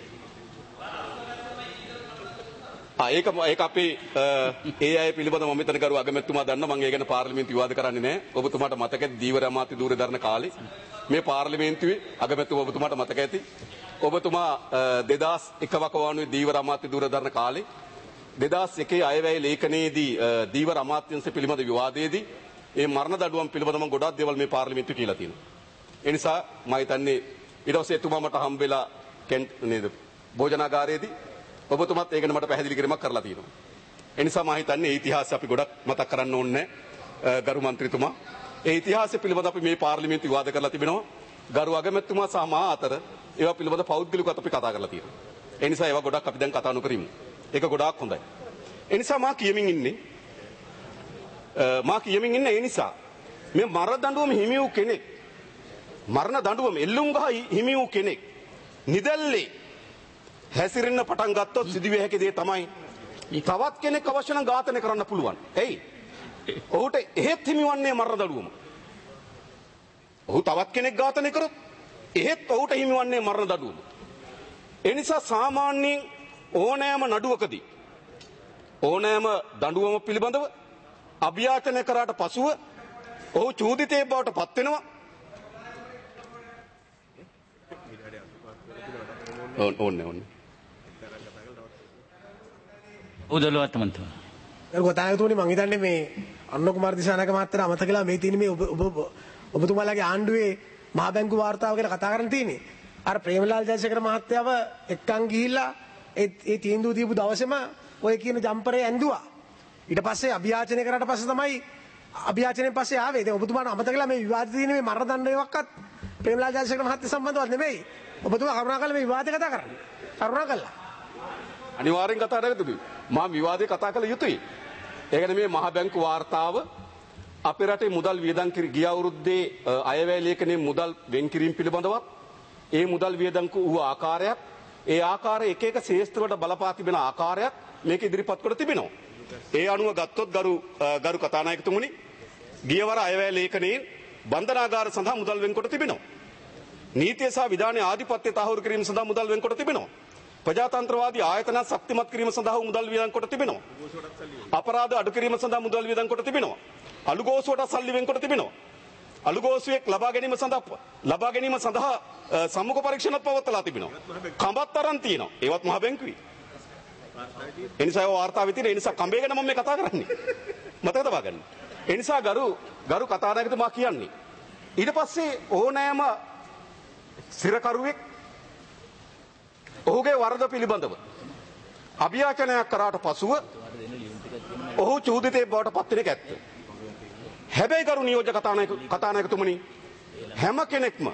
ආ ඒක ඒක අපේ ඒ අය පිළිබඳව මම මෙතන කරු අගමැතිතුමා දන්න මම ඒ ගැන පාර්ලිමේන්තු විවාද කරන්නේ නැහැ. ඔබතුමාට මතක ඇති දීවර අමාත්‍ය ධූර දරන කාලේ මේ පාර්ලිමේන්තුවේ අගමැතිතුමා ඔබතුමාට මතක ඇති. ඔබතුමා දෙදාස් එක වකවානුවේ දීවර අමාත්‍ය ධූර දරන කාලේ දෙදාස් එකේ අයවැය ලේඛනයේදී දීවර අමාත්‍යංශ පිළිබඳ විවාදයේදී ඒ මරණ දඬුවම් පිළිබඳව මම ගොඩාක් දේවල් මේ පාර්ලිමේන්තුවේ කියලා තියෙනවා. ඒ නිසා මම හිතන්නේ ඊට පස්සේ එතුමා මට හම්බෙලා කෙන්ට් නේද භෝජනාගාරයේදී ඔබතුමාත් ඒ ගැන මට පැහැදිලි කිරීමක් කරලා තියෙනවා. ඒ නිසා මම හිතන්නේ ඒ ඉතිහාසය අපි ගොඩක් මතක් කරන්න ඕනේ ගරු මන්ත්‍රීතුමා. ඒ ඉතිහාසය පිළිබඳව අපි මේ පාර්ලිමේන්තු විවාද කරලා තිබෙනවා. ගරු අගමැතිතුමා සහ මා අතර ඒවා පිළිබඳව පෞද්ගලිකව අපි කතා කරලා තියෙනවා. ඒ නිසා ඒවා ගොඩක් අපි දැන් කතා නොකරමු. ඒක ගොඩාක් හොඳයි. ඒ නිසා මා කියමින් ඉන්නේ මා කියමින් ඉන්නේ ඒ නිසා මේ මරණ දඬුවම හිමි වූ කෙනෙක් මරණ දඬුවම එල්ලුම් ගහ හිමි වූ කෙනෙක් නිදැල්ලේ හැසිරෙන්න පටන් ගත්තොත් සිදුවිය හැකි දේ තමයි තවත් කෙනෙක් අවශ්‍ය නම් ඝාතනය කරන්න පුළුවන්. එයි. ඔහුට එහෙත් හිමිවන්නේ මරණ දඬුවම. ඔහු තවත් කෙනෙක් ඝාතනය කරොත් එහෙත් ඔහුට හිමිවන්නේ මරණ දඬුවම. ඒ නිසා සාමාන්‍යයෙන් ඕනෑම නඩුවකදී ඕනෑම දඬුවම පිළිබඳව අභියාචනය කරාට පසුව ඔහු චූදිතයෙක් බවට පත් වෙනවා. ඕන්නේ ඕන්නේ. උදලුවත් මන්තුමා. ඒක ගොතායතුනේ මං හිතන්නේ මේ අන්න කුමාර දිසානායක මහත්තයා අමතකලා මේ තියෙන මේ ඔබ ඔබතුමාලාගේ ආණ්ඩුවේ මහ බැංකු වාර්තාව ගැන කතා කරන්න තියෙන්නේ. අර ප්‍රේමලාල් ජයසේකර මහත්තයාව එක්කන් ගිහිල්ලා ඒ ඒ තීන්දුව දීපු දවසේම ඔය කියන ජම්පරේ ඇඳුවා. ඊට පස්සේ අභියාචනය කරාට පස්සේ තමයි අභියාචනයෙන් පස්සේ ආවේ. දැන් ඔබතුමාට අමතකලා මේ විවාදේ තියෙන මේ මරණ දඬුවමක්වත් ප්‍රේමලාල් ජයසේකර මහත්තයා සම්බන්ධවත් නෙමෙයි. ඔබතුමා කරුණාකරලා මේ විවාදේ කතා කරන්න. කරුණාකරලා. අනිවාර්යෙන් කතා කරගතුයි. මා විවාදේ කතා කළ යුතුයි. ඒ කියන්නේ මේ මහ බැංකු වාර්තාව අපේ රටේ මුදල් වියදම් ගිය අවුරුද්දේ අයවැය ලේඛනයේ මුදල් වෙන් කිරීම පිළිබඳවත් ඒ මුදල් වියදම් වූ ආකාරයක් ඒ ආකාරය එක එක ශේෂ්ත්‍රවලට බලපා තිබෙන ආකාරයක් මේක ඉදිරිපත් කර තිබෙනවා. ඒ අනුව ගත්තොත් ගරු ගරු කතානායකතුමනි ගියවර අයවැය ලේඛනයේ බන්ධනාගාර සඳහා මුදල් වෙන්කොට තිබෙනවා. නීතිය සහ විධානයේ ආධිපත්‍ය තහවුරු කිරීම සඳහා මුදල් වෙන්කොට තිබෙනවා. ප්‍රජාතන්ත්‍රවාදී ආයතන ශක්තිමත් කිරීම සඳහා මුදල් වියදම් කොට තිබෙනවා. අපරාධ අඩු කිරීම සඳහා මුදල් වියදම් කොට තිබෙනවා. අලුගෝසුවට සල්ලි වෙන්කොට තිබෙනවා. අලුගෝසුවෙක් ලබා ගැනීම සඳහා ලබා ගැනීම සඳහා සම්මුඛ පරීක්ෂණත් පවත්වලා තිබෙනවා. කඹත් අරන් තියෙනවා. ඒවත් මහ බැංකුවේ. ඒ නිසා ඒ වාර්තාවේ තියෙන ඒ නිසා කඹේ ගැන මම මේ කතා කරන්නේ. මතක තබා ගන්න. ඒ නිසා ගරු ගරු කතානායකතුමා කියන්නේ ඊට පස්සේ ඕනෑම සිරකරුවෙක් ඔහුගේ වරද පිළිබඳව අභියාචනයක් කරාට පසුව ඔහු චූදිතයෙක් බවට පත් වෙන එක ඇත්ත. හැබැයි ගරු නියෝජ්‍ය කතානායක කතානායකතුමනි හැම කෙනෙක්ම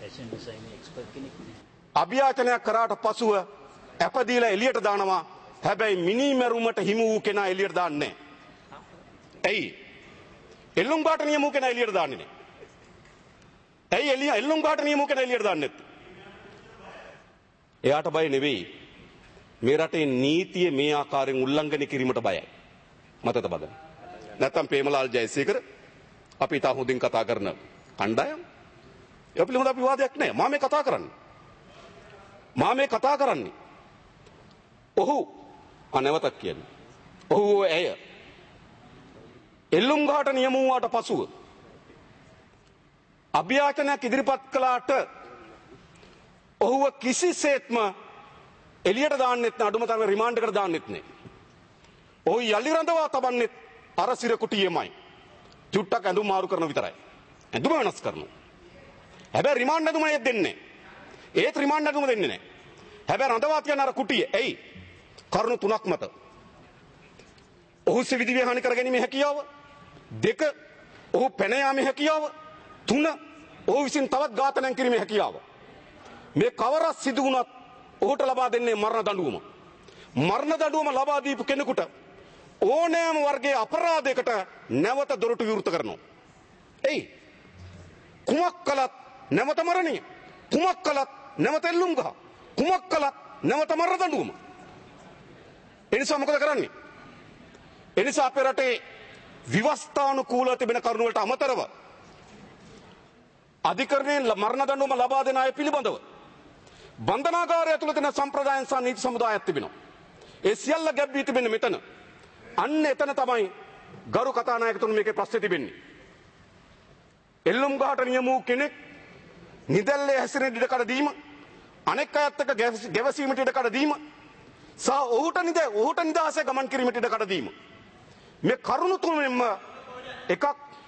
අභියාචනයක් කරාට පසුව අපදීලා එළියට දානවා. හැබැයි මිනිමරුමට හිමු වූ කෙනා එළියට දාන්නේ නැහැ. ඇයි? එල්ලුම් බාට නියම වූ කෙනා එළියට දාන්නේ නැහැ. ඇයි එළිය එල්ලුම් බාට නියම වූ කෙනා එළියට දාන්නේ නැත්තේ? එයාට බය නෙවෙයි. මේ රටේ නීතිය මේ ආකාරයෙන් උල්ලංඝනය කිරීමට බයයි. මතක තබා ගන්න. නැත්නම් ප්‍රේමලාල් ජයසේකර අපි තා හොඳින් කතා කරන කණ්ඩායම්. ඒ පිළිබඳව අපි වාදයක් නැහැ. මා මේ කතා කරන්නේ. මා මේ කතා කරන්නේ. ඔහු අනවතක් කියන්නේ. ඔහු ඇය එල්ලුම් ගහට නියම වූාට පසුව අභ්‍යාචනයක් ඉදිරිපත් කළාට ඔහුව කිසිසේත්ම එළියට දාන්නෙත් නැහැ, අඩුම තරමේ රිමාන්ඩ් එකට දාන්නෙත් නැහැ. ඔහු යලි රඳවා තබන්නෙත් අර සිර කුටියෙමයි. චුට්ටක් ඇඳුම් මාරු කරන විතරයි. ඇඳුම වෙනස් කරනවා. හැබැයි රිමාන්ඩ් ඇඳුම ඒත් දෙන්නේ නැහැ. ඒත් රිමාන්ඩ් ඇඳුම දෙන්නේ නැහැ. හැබැයි රඳවා තියන අර කුටිය. එයි කරුණු තුනක් මත. ඔහු සිවිදි විහානි කර ගැනීමේ හැකියාව. දෙක, ඔහු පැන යාමේ හැකියාව. තුන, ඔහු විසින් තවත් ඝාතනයක් කිරීමේ හැකියාව. මේ කවරක් සිදු වුණත් ඔහුට ලබා දෙන්නේ මරණ දඬුවම. මරණ දඬුවම ලබා දීපු කෙනෙකුට ඕනෑම වර්ගයේ අපරාධයකට නැවත දොරටු විවෘත කරනවා. එයි කුමක් කළත් නැවත මරණය. කුමක් කළත් නැවත එල්ලුම් ගහ. කුමක් කළත් නැවත මරණ දඬුවම. එනිසා මොකද කරන්නේ? එනිසා අපේ රටේ විවස්ථානුකූලව තිබෙන කරුණු වලට අමතරව අධිකරණයෙන් මරණ දඬුවම ලබා දෙන අය පිළිබඳව බන්ධනාගාරය ඇතුළත තියෙන සම්ප්‍රදායන් සහ නීති සමුදායක් තිබෙනවා. ඒ සියල්ල ගැබ් වී තිබෙන්නේ මෙතන. අන්න එතන තමයි ගරු කතානායකතුමනි මේකේ ප්‍රශ්නේ තිබෙන්නේ. එල්ලුම් ගහට නියම වූ කෙනෙක් නිදැල්ලේ හැසිරෙන ඉඩ කඩ දීම, අනෙක් අයත් එක්ක ගැවසීමට ඉඩ කඩ දීම සහ ඔහුට නිද ඔහුට නිදහසේ ගමන් කිරීමට ඉඩ කඩ දීම. මේ කරුණු තුනෙන්ම එකක්.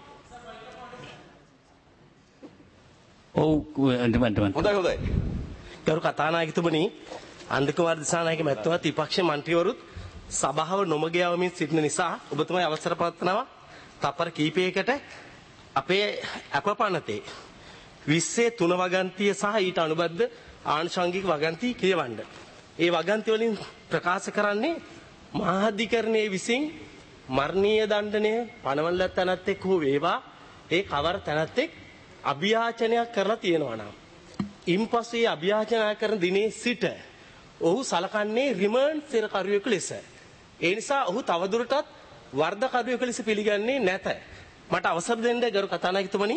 ඔව් හොඳයි හොඳයි. ගරු කතානායකතුමනි, අන්දකුමාර දිසානායක මැතිතුමාත් විපක්ෂ මන්ත්‍රීවරුත් සභාව නොමග යවමින් සිටින නිසා ඔබතුමායි අවසර පවත්වනවා තප්පර කීපයකට අපේ අපපනතේ විස්සේ තුන වගන්තිය සහ ඊට අනුබද්ධ ආනුෂංගික වගන්ති කියවන්න. ඒ වගන්ති වලින් ප්‍රකාශ කරන්නේ මහාධිකරණයේ විසින් මරණීය දණ්ඩනය පනවන තැනත් එක්ක හෝ වේවා ඒ කවර තැනත් එක්ක අභියාචනයක් කරලා තියෙනවා නම් ඉන්පසු ඒ අභියාචනා කරන දිනේ සිට ඔහු සලකන්නේ රිමාන්ඩ් සිරකරුවෙකු ලෙස. ඒ නිසා ඔහු තවදුරටත් වර්ධකරුවෙකු ලෙස පිළිගන්නේ නැත. මට අවසර දෙන්න ගරු කතානායකතුමනි,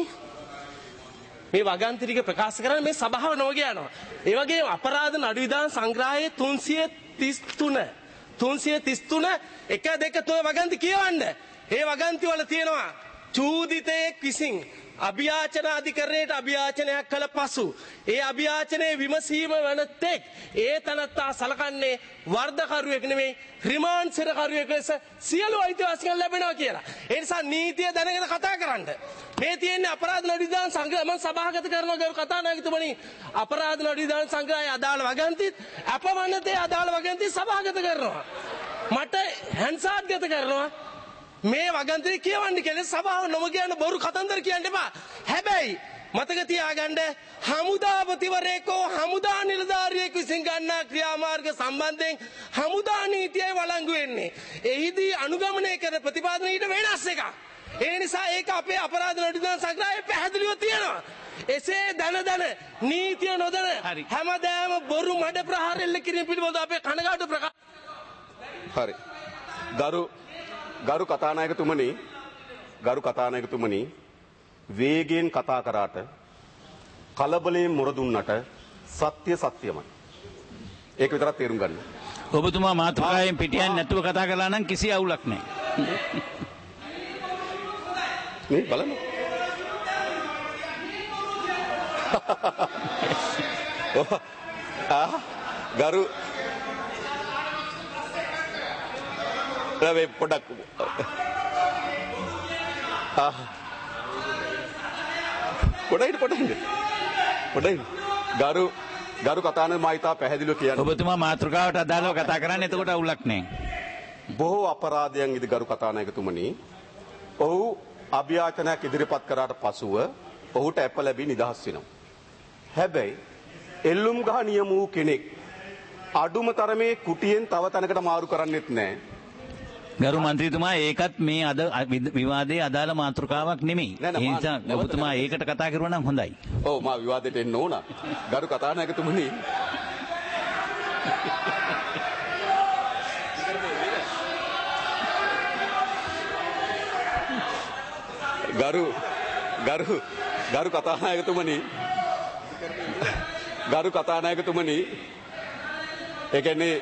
මේ වගන්ති ටික ප්‍රකාශ කරන්න මේ සභාව නොග යනවා. ඒ වගේම අපරාධ නඩු විධාන සංග්‍රහයේ තුන්සිය තිස් තුන තුන්සිය තිස් තුන එක දෙක තුන වගන්ති කියවන්න. ඒ වගන්ති වල තියෙනවා චූදිතයෙක් විසින් අභියාචන අධිකරණයට අභියාචනයක් කළ පසු ඒ අභියාචනයේ විමසීම වන තෙක් ඒ තනත්තා සලකන්නේ වර්ධකරුවෙක් නෙමෙයි රිමාන්ඩ් සිරකරුවෙක් ලෙස සියලු අයිතිවාසිකම් ලැබෙනවා කියලා. ඒ නිසා නීතිය දැනගෙන කතා කරන්න. මේ තියෙන්නේ අපරාධ නඩු විධාන සංග්‍රහය. මම සභාගත කරනවා ගරු කතානායකතුමනි, අපරාධ නඩු විධාන සංග්‍රහයේ අදාළ වගන්තිත් අපවන්නතේ අදාළ වගන්ති සභාගත කරනවා. මට හැන්සාත් ගත කරනවා. මේ වගන්තිය කියවන්න කියලා සභාව නොමග යන බොරු කතන්දර කියන්න එපා. හැබැයි මතක තියාගන්න, හමුදාපතිවරයෙකෝ හමුදා නිලධාරියෙක් විසින් ගන්නා ක්‍රියාමාර්ග සම්බන්ධයෙන් හමුදා නීතියයි වළංගු වෙන්නේ. එහිදී අනුගමනය කරන ප්‍රතිපාදන ඊට වෙනස් එකක්. ඒ නිසා ඒක අපේ අපරාධ නඩු විධාන සංග්‍රහයේ පැහැදිලිව තියෙනවා. එසේ දන දන නීතිය නොදැන හැමදාම බොරු මඩ ප්‍රහාර එල්ල කිරීම පිළිබඳව අපේ කනගාටු ප්‍රකාශ. හරි. ගරු ගරු කතානායකතුමනි, ගරු කතානායකතුමනි, වේගයෙන් කතා කරාට කලබලයෙන් මුර දුන්නට සත්‍ය සත්‍යමයි. ඒක විතරක් තේරුම් ගන්න. ඔබතුමා මාතෘකාවෙන් පිටියන් නැතුව කතා කළා නම් කිසි අවුලක් නැහැ. මේ බලන්න. ආ ගරු රවේ පොඩක් ආ පොඩයිද පොඩයිද පොඩයි ගරු ගරු කතානායක මහිතා පැහැදිලිව කියන්න. ඔබතුමා මාතෘකාවට අදාළව කතා කරන්නේ, එතකොට අවුලක් නැහැ. බොහෝ අපරාධයන් ඉදි ගරු කතානායකතුමනි, ඔහු අභියාචනයක් ඉදිරිපත් කරාට පසුව ඔහුට අප ලැබී නිදහස් වෙනවා. හැබැයි එල්ලුම් ගහ නියම වූ කෙනෙක් අඩුම තරමේ කුටියෙන් තව තැනකට මාරු කරන්නෙත් නැහැ. ගරු මන්ත්‍රීතුමා, ඒකත් මේ අද විවාදයේ අදාළ මාතෘකාවක් නෙමෙයි. ඒ නිසා ඔබතුමා ඒකට කතා කරුවා නම් හොඳයි. ඔව්, මා විවාදයට එන්න ඕන. ගරු කතානායකතුමනි, ගරු ගරු ගරු කතානායකතුමනි ගරු කතානායකතුමනි ඒ කියන්නේ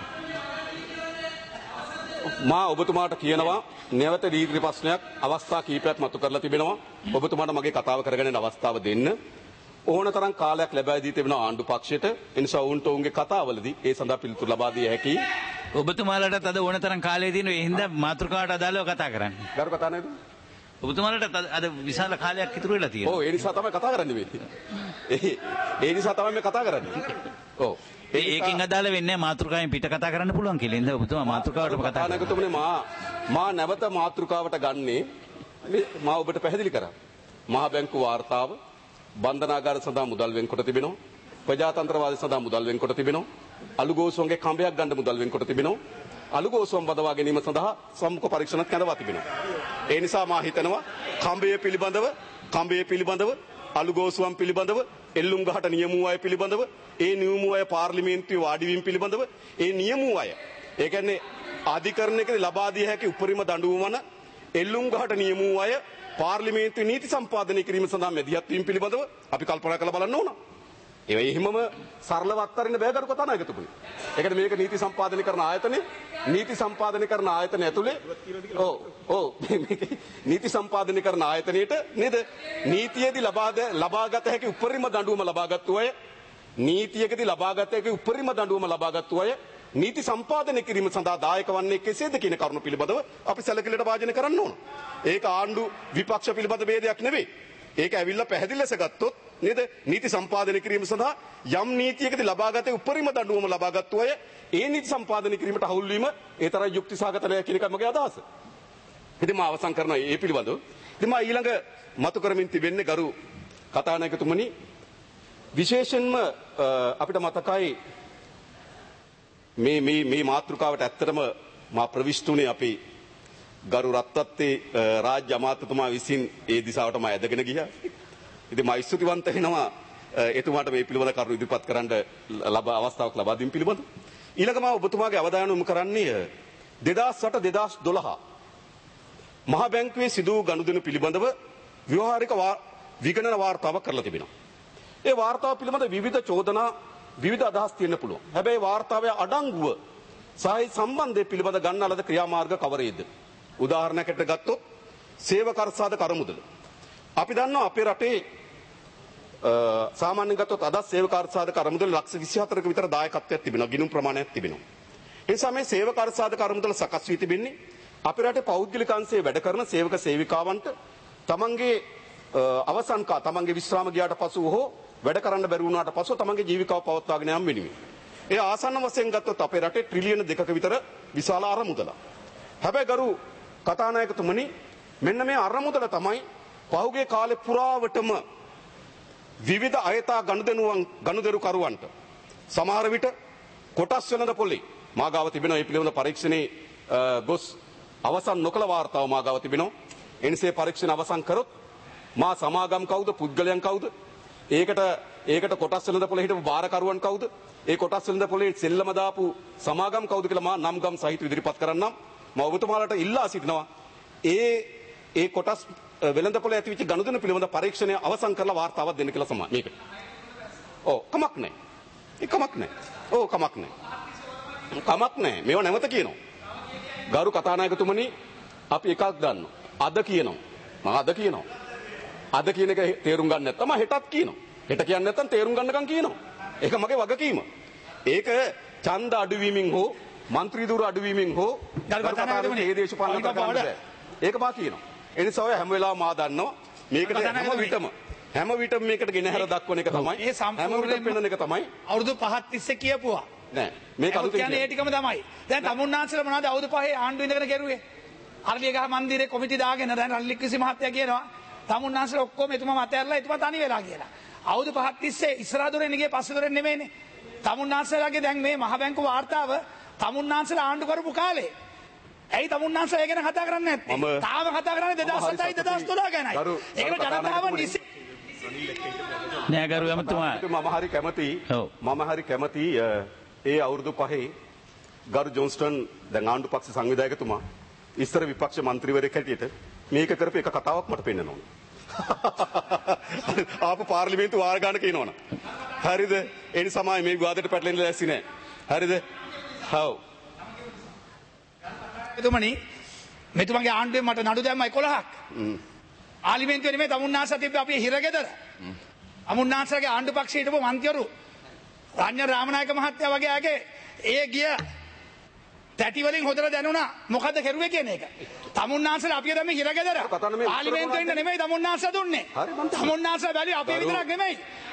මා ඔබතුමාට කියනවා නැවත දීර්ඝ ප්‍රශ්නයක් අවස්ථා කීපයක් මතු කරලා තිබෙනවා ඔබතුමාට මගේ කතාව කරගෙන යන අවස්ථාව දෙන්න ඕනතරම් කාලයක් ලැබලා දී තිබෙනවා ආණ්ඩු පක්ෂයට ඒ නිසා උන්ට උන්ගේ කතාවලදී ඒ සඳහා පිළිතුරු ලබා දිය හැකි ඔබතුමාලට අද ඕනතරම් කාලය දිනු ඒ හින්දා මාතෘකාවට අදාළව කතා කරන්න ගරු කතානායකතුමනි ඔබතුමාලට අද විශාල කාලයක් ඉතුරු වෙලා තියෙනවා ඔව් ඒ නිසා තමයි කතා කරන්නේ මේ ඒ ඒ නිසා තමයි මේ කතා කරන්නේ ඔව් ඒකෙන් අදාළ වෙන්නේ මාතෘකාවෙන් පිට කතා කරන්න පුළුවන් කියලා. ඉතින් ඔබතුමා මාතෘකාවට කතා කරනවා. කතානායකතුමනි මා මා නැවත මාතෘකාවට ගන්නේ මා ඔබට පැහැදිලි කරා. මහා බැංකු වාර්තාව බන්ධනාගාර සඳහා මුදල් වෙන්කොට තිබෙනවා. ප්‍රජාතන්ත්‍රවාද සඳහා මුදල් වෙන්කොට තිබෙනවා. අලුගෝසුවන්ගේ කඹයක් ගන්න මුදල් වෙන්කොට තිබෙනවා. අලුගෝසුවන් බදවා ගැනීම සඳහා සම්මුඛ පරීක්ෂණත් කැඳවා තිබෙනවා. ඒ නිසා මා හිතනවා කඹය පිළිබඳව කඹය පිළිබඳව අලුගෝසුවන් පිළිබඳව එල්ලුම් ගහට නියම වූ අය පිළිබඳව ඒ නියම වූ අය පාර්ලිමේන්තුවේ වාඩිවීම පිළිබඳව ඒ නියම වූ අය ඒ කියන්නේ අධිකරණයකදී ලබා දිය හැකි උපරිම දඬුවම එල්ලුම් ගහට නියම වූ අය පාර්ලිමේන්තුවේ නීති සම්පාදනය කිරීම සඳහා මැදිහත් වීම පිළිබඳව අපි කල්පනා කරලා බලන්න ඕන. ඒ වෙයි හිමම සරලව අත්තරින්න බෑ කරු කතානායකතුමනි. ඒකට මේක නීති සම්පාදනය කරන ආයතනේ නීති සම්පාදනය කරන ආයතන ඇතුලේ ඔව් ඔව් නීති සම්පාදනය කරන ආයතනයේට නේද නීතියේදී ලබා ලබාගත හැකි උපරිම දඬුවම ලබාගත්තු අය නීතියකදී ලබාගත හැකි උපරිම දඬුවම ලබාගත්තු අය නීති සම්පාදනය කිරීම සඳහා දායක වන්නේ කෙසේද කියන කරුණු පිළිබඳව අපි සැලකිලිට වාජනය කරන්න ඕන. ඒක ආණ්ඩු විපක්ෂ පිළිබඳ ભેදයක් නෙවෙයි. ඒක ඇවිල්ලා පැහැදිලි ලෙස ගත්තොත් නේද නීති සම්පාදනය කිරීම සඳහා යම් නීතියකදී ලබාගත උපරිම දඬුවම ලබාගත්තු අය ඒ නීති සම්පාදනය කිරීමට හවුල් වීම ඒ තරම් යුක්ති සහගත නැහැ කියන එක මගේ අදහස. ඉතින් මම අවසන් කරනවා මේ පිළිබඳව. ඉතින් මම ඊළඟ මතු කරමින් තිබෙන්නේ ගරු කතානායකතුමනි විශේෂයෙන්ම අපිට මතකයි මේ මේ මේ මාතෘකාවට ඇත්තටම මා ප්‍රවිෂ්ඨුනේ අපි ගරු රත්නත්තේ රාජ්‍ය අමාත්‍යතුමා විසින් ඒ දිශාවටම ඇදගෙන ගියා. ඉතින් මම ස්තුතිවන්ත වෙනවා එතුමාට මේ පිළිවෙල කරුණු ඉදිරිපත් කරන්න ලබා අවස්ථාවක් ලබා දීම පිළිබඳව. ඊළඟ මම ඔබතුමාගේ අවධානය යොමු කරන්නේ දෙදාස් අට දෙදාස් දොළහ මහා බැංකුවේ සිදු වූ ගනුදෙනු පිළිබඳව ව්‍යවහාරික විගණන වාර්තාවක් කරලා තිබෙනවා. ඒ වාර්තාව පිළිබඳ විවිධ චෝදනා විවිධ අදහස් තියෙන්න පුළුවන්. හැබැයි වාර්තාවේ අඩංගුව සහයි සම්බන්ධය පිළිබඳ ගන්නා ලද ක්‍රියාමාර්ග කවරේද? උදාහරණයකට ගත්තොත් සේවක අර්ථසාධක කරමුදල. අපි දන්නවා අපේ රටේ සාමාන්‍යයෙන් ගත්තොත් අද සේවක අර්ථසාධක කරමුදල ලක්ෂ විසිහතරක විතර දායකත්වයක් තිබෙනවා. ගිණුම් ප්‍රමාණයක් තිබෙනවා. ඒ නිසා මේ සේවක අර්ථසාධක කරමුදල සකස් වී තිබෙන්නේ අපේ රටේ පෞද්ගලික අංශයේ වැඩ කරන සේවක සේවිකාවන්ට තමන්ගේ අවසන් කා තමන්ගේ විශ්‍රාම ගියාට පසු හෝ වැඩ කරන්න බැරි වුණාට පසු තමන්ගේ ජීවිකාව පවත්වාගෙන යාම වෙනුවෙන්. ඒ ආසන්න වශයෙන් ගත්තොත් අපේ රටේ ට්‍රිලියන දෙකක විතර විශාල අරමුදලක්. හැබැයි ගරු කතානායකතුමනි මෙන්න මේ අරමුදල තමයි පහුගිය කාලේ පුරාවටම විවිධ අයථා ගනුදෙනුවන් ගනුදෙනු කරුවන්ට සමහර විට කොටස් වෙනද පොලේ මාගාව තිබෙනවා. මේ පිළිබඳ පරීක්ෂණේ ගොස් අවසන් නොකළ වාර්තාව මාගාව තිබෙනවා. එනිසේ පරීක්ෂණ අවසන් කරොත් මා සමාගම් කවුද පුද්ගලයන් කවුද ඒකට ඒකට කොටස් වෙනද පොලේ හිටපු බාරකරුවන් කවුද ඒ කොටස් වෙනද පොලේ සෙල්ලම දාපු සමාගම් කවුද කියලා මා නම් ගම් සහිත ඉදිරිපත් කරන්නම්. මම ඔබතුමාලට ඉල්ලා සිටිනවා ඒ ඒ කොටස් වෙළඳ පොලේ ඇතිවෙච්ච ගනුදෙනු පිළිබඳ පරීක්ෂණය අවසන් කරලා වාර්තාවක් දෙන්න කියලා සමා මේකට. ඔව් කමක් නැහැ. ඒ කමක් නැහැ. ඔව් කමක් නැහැ. කමක් නැහැ. මේව නැවත කියනවා. ගරු කතානායකතුමනි අපි එකක් ගන්නවා. අද කියනවා. මම අද කියනවා. අද කියන එක තේරුම් ගන්න නැත්නම් මම හෙටත් කියනවා. හෙට කියන්නේ නැත්නම් තේරුම් ගන්නකම් කියනවා. ඒක මගේ වගකීම. ඒක ඡන්ද අඩුවීමෙන් හෝ മന്ത്രി දුර අඩුවීමෙන් හෝ ගරු කතානායකතුමනි මේ දේශපාලන කරන්න බෑ. ඒක මා කියනවා. ඒ නිසා ඔය හැම වෙලාවම මා දන්නවා මේකට හැම විටම හැම විටම මේකට ගෙන හැර දක්වන එක තමයි මේ සම්පූර්ණ පෙන්වන එක තමයි අවුරුදු පහක් තිස්සේ කියපුවා නෑ මේක අලුතෙන් කියන්නේ ඒ ටිකම තමයි. දැන් තමුන්නාන්සලා මොනවද අවුරුදු පහේ ආණ්ඩුව ඉඳගෙන කෙරුවේ? අරලියගහ මන්දිරේ කොමිටි දාගෙන දැන් රල්ලික්විසි මහත්තයා කියනවා තමුන්නාන්සලා ඔක්කොම එතුමා මත ඇරලා එතුමා තනි වෙලා කියලා. අවුරුදු පහක් තිස්සේ ඉස්සරහ දොරෙන් ගියේ පස්සේ දොරෙන් නෙමෙයිනේ. තමුන්නාන්සලාගේ දැන් මේ මහ බැංකුව වාර්තාව තමුන්නාන්සලා ආණ්ඩු කරපු කාලේ ඇයි තමුන්නාන්සලා ඒ ගැන කතා කරන්නේ නැත්තේ? තාම කතා කරන්නේ දෙදාස් හතයි දෙදාස් දොළහ ගැනයි. ඒකට ජනතාව නිසි නෑ ගරු එමතුමා මම හරි කැමතියි. මම හරි කැමතියි ඒ අවුරුදු පහේ ගරු ජොන්ස්ටන් දැන් ආණ්ඩු පක්ෂ සංවිධායකතුමා ඉස්සර විපක්ෂ මන්ත්‍රීවරයෙක් හැටියට මේක කරපු එක කතාවක් මට පෙන්නන්න ඕන. ආපු පාර්ලිමේන්තු වාර ගන්න කියනවනේ. හරිද? ඒ නිසාමයි මේ විවාදයට පැටලෙන්න ලෑස්ති නැහැ. හරිද? හව්. එතුමනි මෙතුමගේ ආණ්ඩුවේ මට නඩු දැම්ම එකොළහක්. පාර්ලිමේන්තුවේ නෙමෙයි තමුන්නාස තිබ්බේ අපේ හිරගෙදර. අමුන්නාසගේ ආණ්ඩු පක්ෂයේ හිටපු මන්ත්‍රීවරු රාජ්‍ය රාමනායක මහත්තයා වගේ අයගේ ඒ ගිය තැටි වලින් හොදලා දැනුණා මොකද්ද කරුවේ කියන එක. තමුන්නාසලා අපිය දැම්මේ හිරගෙදර. පාර්ලිමේන්තුවේ ඉන්න නෙමෙයි තමුන්නාසලා දුන්නේ. තමුන්නාසලා බැලි අපේ විතරක් නෙමෙයි.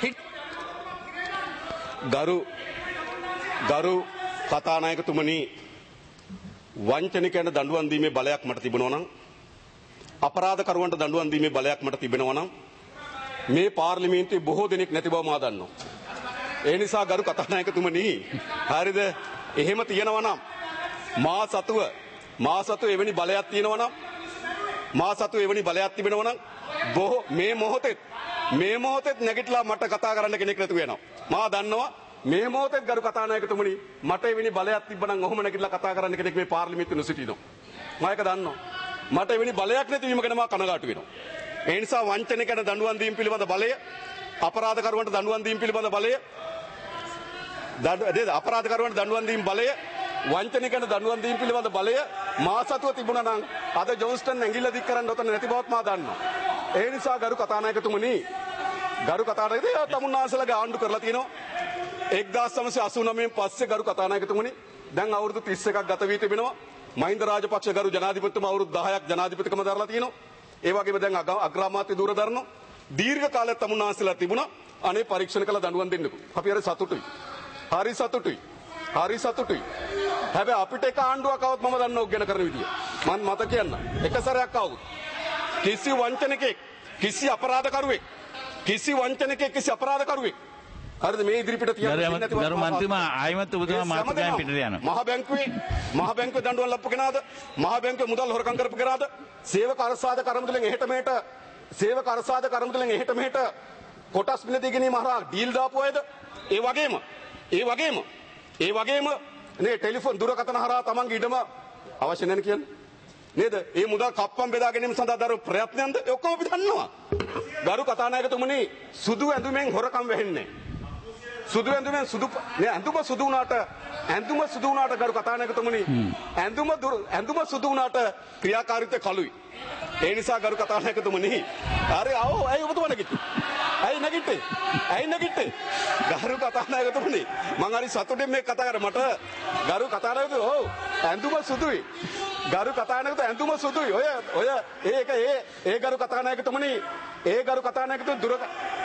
ගරු ගරු කතානායකතුමනි වංචනිකයන්ට දඬුවම් දීමේ බලයක් මට තිබෙනවා නම් අපරාධකරුවන්ට දඬුවම් දීමේ බලයක් මට තිබෙනවා නම් මේ පාර්ලිමේන්තුවේ බොහෝ දෙනෙක් නැති බව මා දන්නවා. ඒ නිසා ගරු කතානායකතුමනි හරිද? එහෙම තියෙනවා නම් මා සතුව මා සතුව එවැනි බලයක් තියෙනවා නම් මා සතුව එවැනි බලයක් තිබෙනවා නම් බොහෝ මේ මොහොතේ මේ මොහොතේ නැගිටලා මට කතා කරන්න කෙනෙක් නැතු වෙනවා. මා දන්නවා මේ මොහොතේ ගරු කතානායකතුමනි මට එවැනි බලයක් තිබ්බනම් ඔහොම නැගිටලා කතා කරන්න කෙනෙක් මේ පාර්ලිමේන්තුවේ නොසිටිනවා. මම ඒක දන්නවා. මට එවැනි බලයක් නැති වීම ගැන මා කනගාටු වෙනවා. ඒ නිසා වංචනිකයන්ට දඬුවම් දීම පිළිබඳ බලය අපරාධකරුවන්ට දඬුවම් දීම පිළිබඳ බලය අපරාධකරුවන්ට දඬුවම් දීම බලය වංචනිකයන්ට දඬුවම් දීම පිළිබඳ බලය මා සතුව තිබුණා නම් අද ජොන්ස්ටන් ඇඟිල්ල දික් කරන්න ඔතන නැති බවත් මා දන්නවා. ඒ නිසා ගරු කතානායකතුමනි ගරු කතානායකතුමනි තමුන්නාසලගේ ආණ්ඩු කරලා තියෙනවා එක්දාස් නවසිය අසූ නවයෙන් පස්සේ ගරු කතානායකතුමනි දැන් අවුරුදු තිස් එකක් ගත වී තිබෙනවා. මහින්ද රාජපක්ෂ ගරු ජනාධිපතිතුමා අවුරුදු දහයක් ජනාධිපතිකම දරලා තියෙනවා. ඒ වගේම දැන් අග්‍රාමාත්‍ය දූරදර්ශන දීර්ඝ කාලයක් තමුන්නාසලා තිබුණා. අනේ පරීක්ෂණ කළ දඬුවම් දෙන්නකෝ. අපි හරි සතුටුයි. හරි සතුටුයි. හරි සතුටුයි. හැබැයි අපිට එක ආණ්ඩුවක් આવත් මම දන්නව ගැන කරන විදිය. මම මත කියන්න. එක සැරයක් ආවොත් කිසි වංචනිකෙක්, කිසි අපරාධකරුවෙක්, කිසි වංචනිකෙක්, කිසි අපරාධකරුවෙක් හරිද මේ ඉදිරිපිට තියන්න නැති ගරු මන්ත්‍රීතුමා ආයමත් ඔබතුමා මාතෘකාවෙන් පිටට යනවා. මහ බැංකුවේ මහ බැංකුවේ දඬුවම් ලැබපු කෙනාද? මහ බැංකුවේ මුදල් හොරකම් කරපු කෙනාද? සේවක අරසාද කරමුදලෙන් එහෙට මෙහෙට සේවක අරසාද කරමුදලෙන් එහෙට මෙහෙට කොටස් මිලදී ගැනීම හරහා ඩීල් දාපු අයද? ඒ වගේම ඒ වගේම ඒ වගේම නේ ටෙලිෆෝන් දුරකථන හරහා තමන්ගේ ඉඩම අවශ්‍ය නැහැ කියන්නේ. නේද? ඒ මුදල් කප්පම් බෙදා ගැනීම සඳහා දරු ප්‍රයත්නයන්ද ඔක්කොම අපි දන්නවා. ගරු කතානායකතුමනි සුදු ඇඳුමෙන් හොරකම් වෙන්නේ. සුදු ඇඳුමෙන් සුදු නේ ඇඳුම සුදු වුණාට ඇඳුම සුදු වුණාට ගරු කතානායකතුමනි ඇඳුම ඇඳුම සුදු වුණාට ක්‍රියාකාරීත්වය කළුයි. ඒ නිසා ගරු කතානායකතුමනි හරි ආවෝ ඇයි ඔබතුමා නැගිට්ටේ? ඇයි නැගිට්ටේ? ඇයි නැගිට්ටේ? ගරු කතානායකතුමනි මං හරි සතුටින් මේ කතා කර මට ගරු කතානායකතුමනි ඔව් ඇඳුම සුදුයි. ගරු කතානායකතුමනි ඇඳුම සුදුයි. ඔය ඔය ඒක ඒ ඒ ගරු කතානායකතුමනි ඒ ගරු කතානායකතුමනි දුර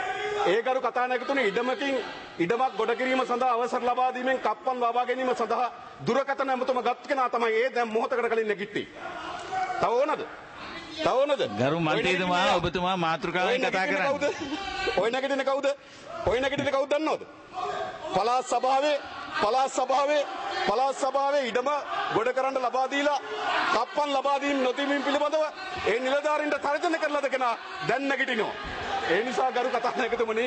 ඒ ගරු කතානායකතුමනි ඉඩමකින් ඉඩමක් ගොඩ කිරීම සඳහා අවසර ලබා දීමෙන් කප්පන් ලබා ගැනීම සඳහා දුරකථන ඇමතුම ගත් කෙනා තමයි ඒ දැන් මොහොතකට කලින් නැගිට්ටේ. තව ඕනද? තව ඕනද? ගරු මන්ත්‍රීතුමා ඔබතුමා මාතෘකාවෙන් කතා කරන්නේ. ඔය නැගිටින කවුද? ඔය නැගිටින කවුද දන්නවද? පළාත් සභාවේ පළාත් සභාවේ පළාත් සභාවේ ඉඩම ගොඩ කරන්න ලබා දීලා කප්පන් ලබා දීම නොදීමීම් පිළිබඳව ඒ නිලධාරීන්ට තර්ජන කරලාද කෙනා දැන් නැගිටිනවා. ඒ නිසා ගරු කතානායකතුමනි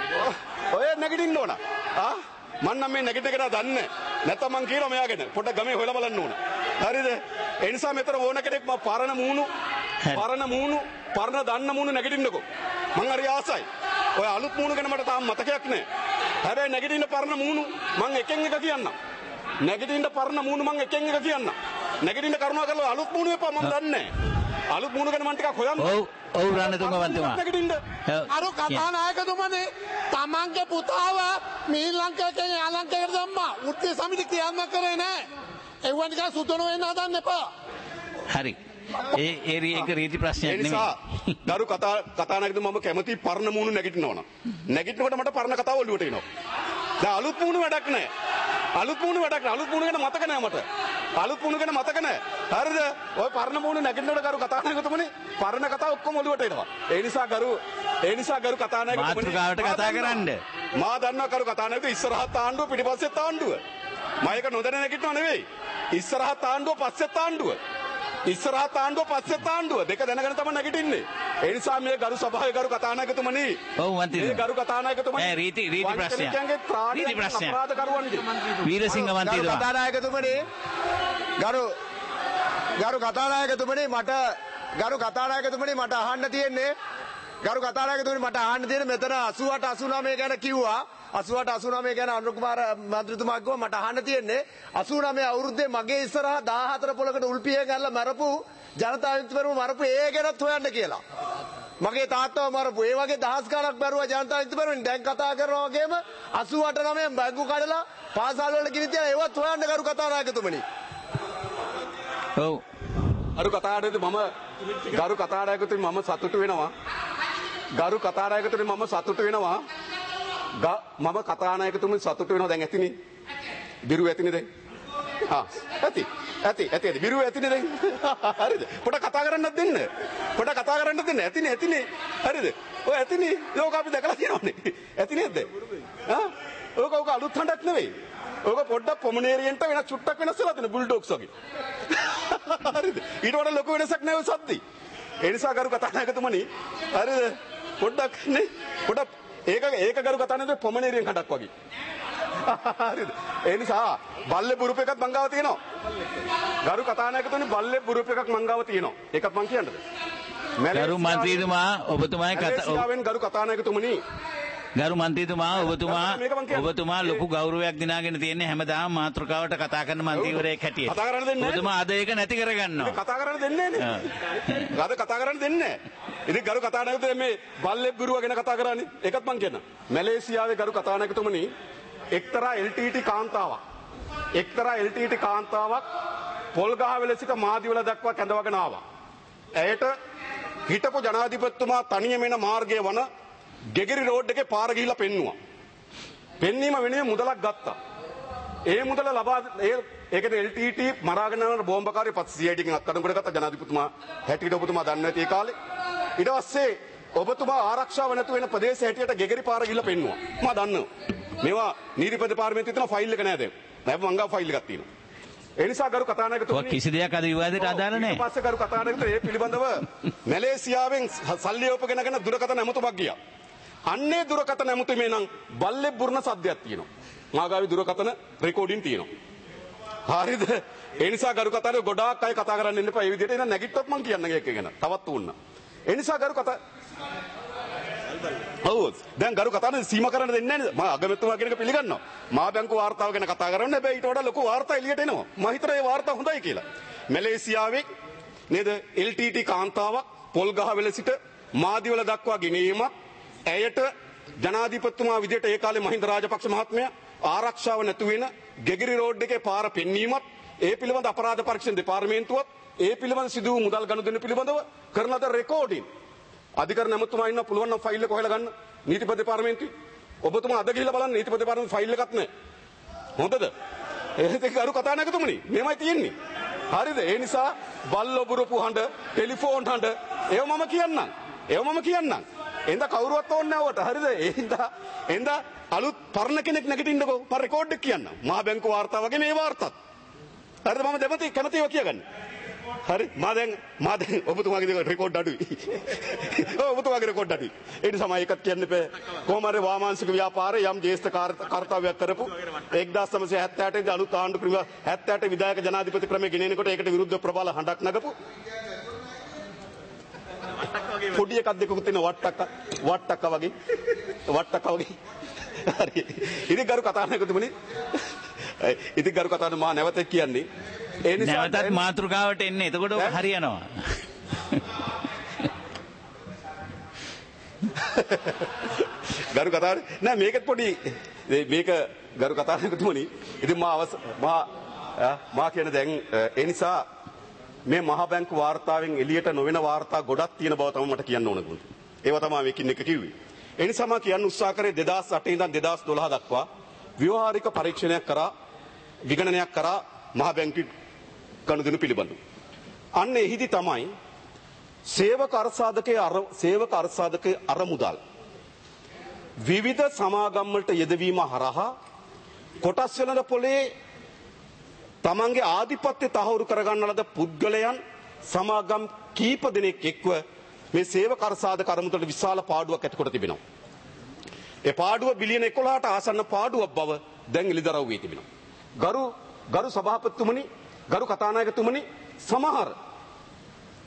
ඔය නැගිටින්න ඕන. ආ මම නම් මේ නැගිටින කෙනා දන්නේ නැත්නම් මං කියනවා මෙයාගෙන පොඩ්ඩක් ගමේ හොයලා බලන්න ඕන. හරිද? ඒ නිසා මෙතන ඕන කෙනෙක් මම පරණ මූණු පරණ මූණු පරණ දන්න මූණු නැගිටින්නකෝ. මං හරි ආසයි. ඔය අලුත් මූණු ගැන මට තාම මතකයක් නැහැ. හැබැයි නැගිටින්න පරණ මූණු මං එකෙන් එක කියන්නම්. නැගිටින්න පරණ මූණු මං එකෙන් එක කියන්නම්. නැගිටින්න කරුණා කරලා අලුත් මූණු එපා මම දන්නේ නැහැ. අලුත් මූණු ගැන මං ටිකක් හොයන්න. ඔව් ඔව් රණතුංග මන්ත්‍රීතුමා. අර කතානායකතුමනේ තමන්ගේ පුතාව මේ ලංකාවේ ආලංකාරයට දැම්මා. උත්තේ සමිති ක්‍රියාත්මක කරේ නැහැ. එවුවා නිකන් සුතන වෙන්න හදන්න එපා. හරි. ඒ ඒ ඒක රීති ප්‍රශ්නයක් නෙමෙයි. ඒ නිසා දරු කතා කතානායකතුමා මම කැමති පරණ මූණු නැගිටිනවා නම්. නැගිටිනකොට මට පරණ කතාව ඔළුවට එනවා. දැන් අලුත් මූණු වැඩක් නැහැ. අලුත් මූණු වැඩක් නැහැ. අලුත් මූණු ගැන මතක නැහැ මට. අලුත් මූණු ගැන මතක නැහැ. හරිද? ඔය පරණ මූණු නැගිටිනකොට ගරු කතානායකතුමනි පරණ කතාව ඔක්කොම ඔළුවට එනවා. ඒ නිසා ගරු ඒ නිසා ගරු කතානායකතුමනි මාතෘකාවට කතා කරන්න. මා දන්නවා ගරු කතානායකතු ඉස්සරහත් ආණ්ඩුව පිටිපස්සෙත් ආණ්ඩුව. මම ඒක නොදැන නැගිටිනව නෙවෙයි. ඉස්සරහත් ආණ්ඩුව පස්සෙත් ආණ්ඩුව. ඉස්සරහත් ආණ්ඩුව පස්සෙත් ආණ්ඩුව දෙක දැනගෙන තමයි නැගිටින්නේ. ඒ නිසා මේ ගරු සභාවේ ගරු කතානායකතුමනි ඔව් මන්ත්‍රීතුමා. මේ ගරු කතානායකතුමනි ඈ රීති රීති ප්‍රශ්නයක්. රීති ප්‍රශ්නයක්. අපරාධකරුවන්ගේ වීරසිංහ මන්ත්‍රීතුමා. කතානායකතුමනි ගරු ගරු කතානායකතුමනි මට ගරු කතානායකතුමනි මට අහන්න තියෙන්නේ ගරු කතානායකතුමනි මට අහන්න තියෙන්නේ මෙතන අසූ අට අසූ නවය ගැන කිව්වා අසූ අට අසූ නවය ගැන අනුර කුමාර මන්ත්‍රීතුමා කිව්වා මට අහන්න තියෙන්නේ අසූ නවය අවුරුද්දේ මගේ ඉස්සරහා දාහතර පොලකට උල්පිය ගල්ලා මරපු ජනතා විමුක්තිපෙරමුණ මරපු ඒ ගැනත් හොයන්න කියලා මගේ තාත්තව මරපු ඒ වගේ දහස් ගණක් මරුවා ජනතා විමුක්තිපෙරමුණ දැන් කතා කරනවා වගේම අසූ අට නවය බැංකු කඩලා පාසල් වල ගිනි තියලා ඒවත් හොයන්න ගරු කතානායකතුමනි ඔව් අරු කතානායකතුමනි මම ගරු කතානායකතුමනි මම සතුටු වෙනවා ගරු කතානායකතුමනි මම සතුටු වෙනවා මම කතානායකතුමනි සතුටු වෙනවා දැන් ඇතිනේ බිරු ඇතිනේ දැන් ආ ඇති ඇති ඇති ඇති බිරු ඇතිනේ දැන් හරිද පොඩ කතා කරන්නත් දෙන්න පොඩ කතා කරන්නත් දෙන්න ඇතිනේ ඇතිනේ හරිද ඔය ඇතිනේ ලෝක අපි දැකලා තියෙනවනේ ඇතිනේ නැද්ද ආ ඕක ඕක අලුත් හඬක් නෙවෙයි ඕක පොඩ්ඩක් පොමනේරියන්ට වෙන චුට්ටක් වෙනස් වෙලා තියෙන බුල්ඩොග්ස් වගේ හරිද ඊට වඩා ලොකු වෙනසක් නැහැ ඔය සද්දි ඒ නිසා ගරු කතානායකතුමනි හරිද පොඩ්ඩක් නේ පොඩ්ඩක් ඒක ඒක ගරු කතානායකතුමනි පොමනේරියන් හඬක් වගේ හරිද ඒ නිසා බල්ලේ බුරුප එකක් මංගාව තියෙනවා ගරු කතානායකතුමනි බල්ලේ බුරුප එකක් මංගාව තියෙනවා ඒකත් මං කියන්නද ගරු මන්ත්‍රීතුමා ඔබතුමායි කතා ගරු කතානායකතුමනි ගරු මන්ත්‍රීතුමා ඔබතුමා ඔබතුමා ලොකු ගෞරවයක් දිනාගෙන තියෙන්නේ හැමදාම මාතෘකාවට කතා කරන මන්ත්‍රීවරයෙක් හැටියට. කතා කරන්න දෙන්නේ නැහැ. ඔබතුමා අද ඒක නැති කරගන්නවා. කතා කරන්න දෙන්නේ නැහැ. අද කතා කරන්න දෙන්නේ නැහැ. ඉතින් ගරු කතානායකතුමනි මේ බල්ලෙක් ගුරුව ගැන කතා කරන්නේ. ඒකත් මං කියන්න. මැලේසියාවේ ගරු කතානායකතුමනි එක්තරා එල් ටී ටී කාන්තාවක් එක්තරා එල් ටී ටී කාන්තාවක් පොල්ගහවෙල සිට මාදිවල දක්වා කැඳවගෙන ආවා. ඇයට හිටපු ජනාධිපතිතුමා තනියම එන මාර්ගය වන ගෙගිරි රෝඩ් එකේ පාර ගිහිල්ලා පෙන්නුවා. පෙන්වීම වෙනුවෙන් මුදලක් ගත්තා. ඒ මුදල ලබා ඒ ඒකට එල් ටී ටී මරාගෙන යන බෝම්බකාරී පත් සී ආයි ඩී එකෙන් අත්අඩංගුවට ගත්තා ජනාධිපතිතුමා හැටියට ඔබතුමා දන්නේ නැති ඒ කාලේ. ඊට පස්සේ ඔබතුමා ආරක්ෂාව නැතු වෙන ප්‍රදේශ හැටියට ගෙගිරි පාර ගිහිල්ලා පෙන්නුවා. මම දන්නවා. මේවා නීතිපති පාර්ලිමේන්තුවේ තියෙන ෆයිල් එක නෑ දැන්. දැන් මංගා ෆයිල් එකක් තියෙනවා. ඒ නිසා ගරු කතානායකතුමනි කිසි දෙයක් අද විවාදයට අදාළ නැහැ. ඊට පස්සේ ගරු කතානායකතුමනි මේ පිළිබඳව මැලේසියාවෙන් සල්ලි උපගෙනගෙන දුරකථන ඇමතුමක් ගියා. අන්නේ දුරකථන ඇමතුමේ නම් බල්ලේ බුර්ණ සද්දයක් තියෙනවා. මාගාවේ දුරකථන රෙකෝඩින් තියෙනවා. හරිද? ඒ නිසා ගරු කතාවේ ගොඩාක් අය කතා කරන්න ඉන්න එපා. ඒ විදිහට එන නැගිට්ටොත් මං කියන්නම් ඒක ගැන. තවත් උන්න. ඒ නිසා ගරු කතා ඔව් දැන් ගරු කතාවේ සීමා කරන්න දෙන්නේ නැහැ නේද? මම අගමැතිතුමා කියන එක පිළිගන්නවා. මහා බැංකුව වාර්තාව ගැන කතා කරන්න හැබැයි ඊට වඩා ලොකු වාර්තා එළියට එනවා. මම හිතනවා මේ වාර්තා හොඳයි කියලා. මැලේසියාවේ නේද එල් ටී ටී කාන්තාවක් පොල්ගහවෙල සිට මාදිවල දක්වා ගෙනීමක් ඇයට ජනාධිපතිතුමා විදිහට ඒ කාලේ මහින්ද රාජපක්ෂ මහත්මයා ආරක්ෂාව නැතු වෙන ගෙගිරි රෝඩ් එකේ පාර පෙන්වීමත් ඒ පිළිබඳ අපරාධ පරීක්ෂණ දෙපාර්තමේන්තුවත් ඒ පිළිබඳ සිදු වූ මුදල් ගනුදෙනු පිළිබඳව කරන ලද රෙකෝඩින් අධිකරණ ඇමතුමා ඉන්න පුළුවන් නම් ෆයිල් එක හොයලා ගන්න නීතිපති දෙපාර්තමේන්තුවේ ඔබතුමා අද ගිහිල්ලා බලන්න නීතිපති දෙපාර්තමේන්තුවේ ෆයිල් එකක් නැහැ හොඳද ඒක අරු කතා නැකතුමනි මේමයි තියෙන්නේ හරිද ඒ නිසා බල්ලොබුරුපු හඬ ටෙලිෆෝන් හඬ ඒව මම කියන්නම් ඒව මම කියන්නම් එඳ කවුරුවත් ඕනේ නැවට හරිද එඳ එඳ අලුත් පරණ කෙනෙක් නැගිටින්නකෝ මම රෙකෝඩ් එක කියන්නම් මහා බැංකුව වාර්තාව වගේ මේ වාර්තාවත් හරිද මම දෙමති කැමතිව කියගන්න හරි මම දැන් මම දැන් ඔබතුමාගේ රෙකෝඩ් අඩුයි ඔව් ඔබතුමාගේ රෙකෝඩ් අඩුයි ඒ නිසා මම ඒකත් කියන්න එපා කොහොම හරි වාමාංශික ව්‍යාපාරයේ යම් ජ්‍යෙෂ්ඨ කාර්යයක් කරපු එක්දාස් නවසිය හැත්තෑ අට දී අලුත් ආණ්ඩු ක්‍රම හැත්තෑ අට විධායක ජනාධිපති ක්‍රමය ගෙනෙනකොට ඒකට විරුද්ධ ප්‍රබල හඬක් නගපු පොඩි එකක් දෙකකුත් තියෙන වට්ටක්ක වට්ටක්ක වගේ වට්ටක්ක වගේ හරි ඉතින් ගරු කතානායකතුමනි ඉතින් ගරු කතානායක මා නැවත කියන්නේ ඒ නිසා නැවතත් මාතෘකාවට එන්නේ එතකොට ඔක හරියනවා ගරු කතානායක නෑ මේකත් පොඩි මේක ගරු කතානායකතුමනි ඉතින් මා මා මා කියන දැන් ඒ නිසා මේ මහා බැංකු වාර්තාවෙන් එළියට නොවන වාර්තා ගොඩක් තියෙන බව තමයි මට කියන්න ඕන ගුණ. ඒවා තමයි මේකින් එක කිව්වේ. ඒ නිසා මම කියන්න උත්සාහ කරේ දෙදාස් අට ඉඳන් දෙදාස් දොළහ දක්වා ව්‍යවහාරික පරීක්ෂණයක් කරා විගණනයක් කරා මහා බැංකුවේ ගනුදෙනු පිළිබඳව. අන්න එහිදී තමයි සේවක අර්ථසාධකයේ අර සේවක අර්ථසාධකයේ අරමුදල් විවිධ සමාගම් වලට යෙදවීම හරහා කොටස් වෙළඳ පොලේ තමන්ගේ ආධිපත්‍ය තහවුරු කරගන්න ලද පුද්ගලයන් සමාගම් කීප දෙනෙක් එක්ව මේ සේවක අර්ථසාධක අරමුදලට විශාල පාඩුවක් ඇති කොට තිබෙනවා. ඒ පාඩුව බිලියන එකොළහට ආසන්න පාඩුවක් බව දැන් එළිදරව් වී තිබෙනවා. ගරු ගරු සභාපතිතුමනි, ගරු කතානායකතුමනි, සමහර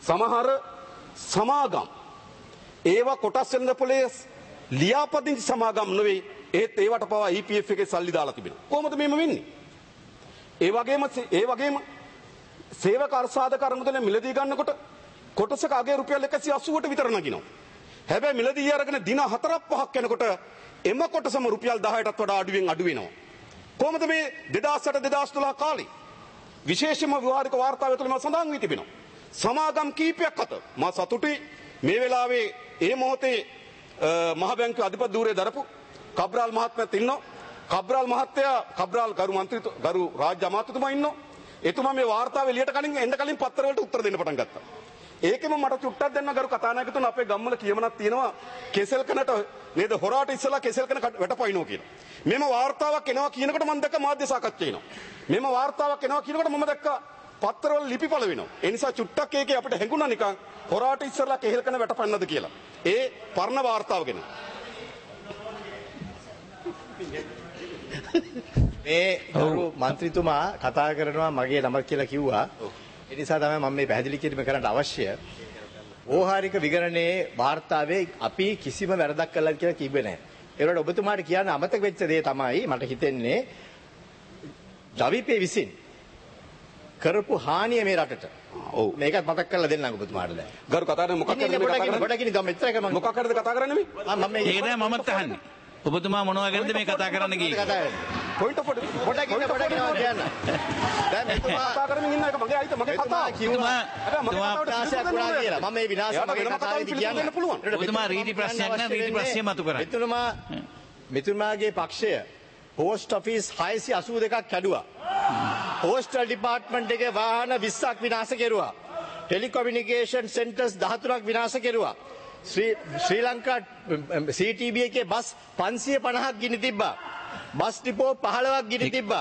සමහර සමාගම් ඒවා කොටස් වෙනද පොලේ ලියාපදිංචි සමාගම් නෙවෙයි ඒත් ඒවට පවා E P F එකේ සල්ලි දාලා තිබෙනවා. කොහොමද මේම වෙන්නේ? ඒ වගේම ඒ වගේම සේවක අර්සාධක අරමුදල මිලදී ගන්නකොට කොටසක අගේ රුපියල් එකසිය අසූවට විතර නගිනවා. හැබැයි මිලදී අරගෙන දින හතරක් පහක් යනකොට එම කොටසම රුපියල් දහයටත් වඩා අඩුවෙන් අඩු වෙනවා. කොහොමද මේ දෙදාස් අට දෙදාස් දොළහ කාලේ විශේෂම විවාදික වාර්තාව තුළ මම සඳහන් වී තිබෙනවා. සමාගම් කීපයක් අත මා සතුටුයි මේ වෙලාවේ ඒ මොහොතේ මහ බැංකුවේ අධිපති ධූරයේ දරපු කබ්‍රාල් මහත්මයාත් ඉන්නවා. කබ්‍රාල් මහත්තයා කබ්‍රාල් ගරු මන්ත්‍රීතු ගරු රාජ්‍ය අමාත්‍යතුමා ඉන්නවා. එතුමා මේ වාර්තාව එළියට කලින් එන්න කලින් පත්‍ර වලට උත්තර දෙන්න පටන් ගත්තා. ඒකෙම මට චුට්ටක් දෙන්න ගරු කතානායකතුමා අපේ ගම්වල කියමනක් තියෙනවා කෙසෙල් කනට නේද හොරාට ඉස්සලා කෙසෙල් කන වැටපයින්නවා කියලා. මෙම වාර්තාවක් එනවා කියනකොට මම දැක්ක මාධ්‍ය සාකච්ඡා එනවා. මෙම වාර්තාවක් එනවා කියනකොට මම දැක්ක පත්‍රවල ලිපිපල වෙනවා. ඒ නිසා චුට්ටක් ඒකේ අපිට හැඟුණා නිකන් හොරාට ඉස්සලා කෙහෙල් කන වැටපන්නද කියලා. ඒ පරණ වාර්තාව ගැන. මේ ගරු මන්ත්‍රීතුමා කතා කරනවා මගේ නම කියලා කිව්වා. ඒ නිසා තමයි මම මේ පැහැදිලි කිරීම කරන්න අවශ්‍ය. ඕහාරික විගණනයේ වාර්තාවේ අපි කිසිම වැරදක් කළා කියලා කිව්වේ නැහැ. ඒකට ඔබතුමාට කියන්න අමතක වෙච්ච දේ තමයි මට හිතෙන්නේ ජවිපේ විසින් කරපු හානිය මේ රටට. ඔව් මේකත් මතක් කරලා දෙන්නම් ඔබතුමාට දැන්. ගරු කතානේ මොකක් කරන්නේ කතා කරන්නේ? ගොඩ කිනි ගම මෙච්චර කරනවා. මොකක් කරද කතා කරන්නේ මේ? මම මේ ඒක නෑ මමත් අහන්නේ. ඔබතුමා මොනවා ගැනද මේ කතා කරන්න ගියේ? පොයින්ට් ඔෆ් ගොඩ කිනි ගොඩ කිනි කියන්න. දැන් මෙතුමා කතා කරමින් ඉන්න එක මගේ අයිත මගේ කතාව. කිව්වා තුමා විනාශයක් වුණා කියලා. මම මේ විනාශය මගේ කතාවේදී කියන්න පුළුවන්. ඔබතුමා රීති ප්‍රශ්නයක් නෑ රීති ප්‍රශ්නය මතු කරන්නේ. මෙතුමා මෙතුමාගේ පක්ෂය පෝස්ට් ඔෆිස් හයසිය අසූ දෙකක් කැඩුවා. පෝස්ටල් ඩිපාර්ට්මන්ට් එකේ වාහන විස්සක් විනාශ කෙරුවා. ටෙලිකොමියුනිකේෂන් සෙන්ටර්ස් දහතුනක් විනාශ කෙරුවා. Sri Sri Lanka C T B එකේ බස් පන්සිය පනහක් ගිනි තිබ්බා. බස් ඩිපෝ පහළොවක් ගිනි තිබ්බා.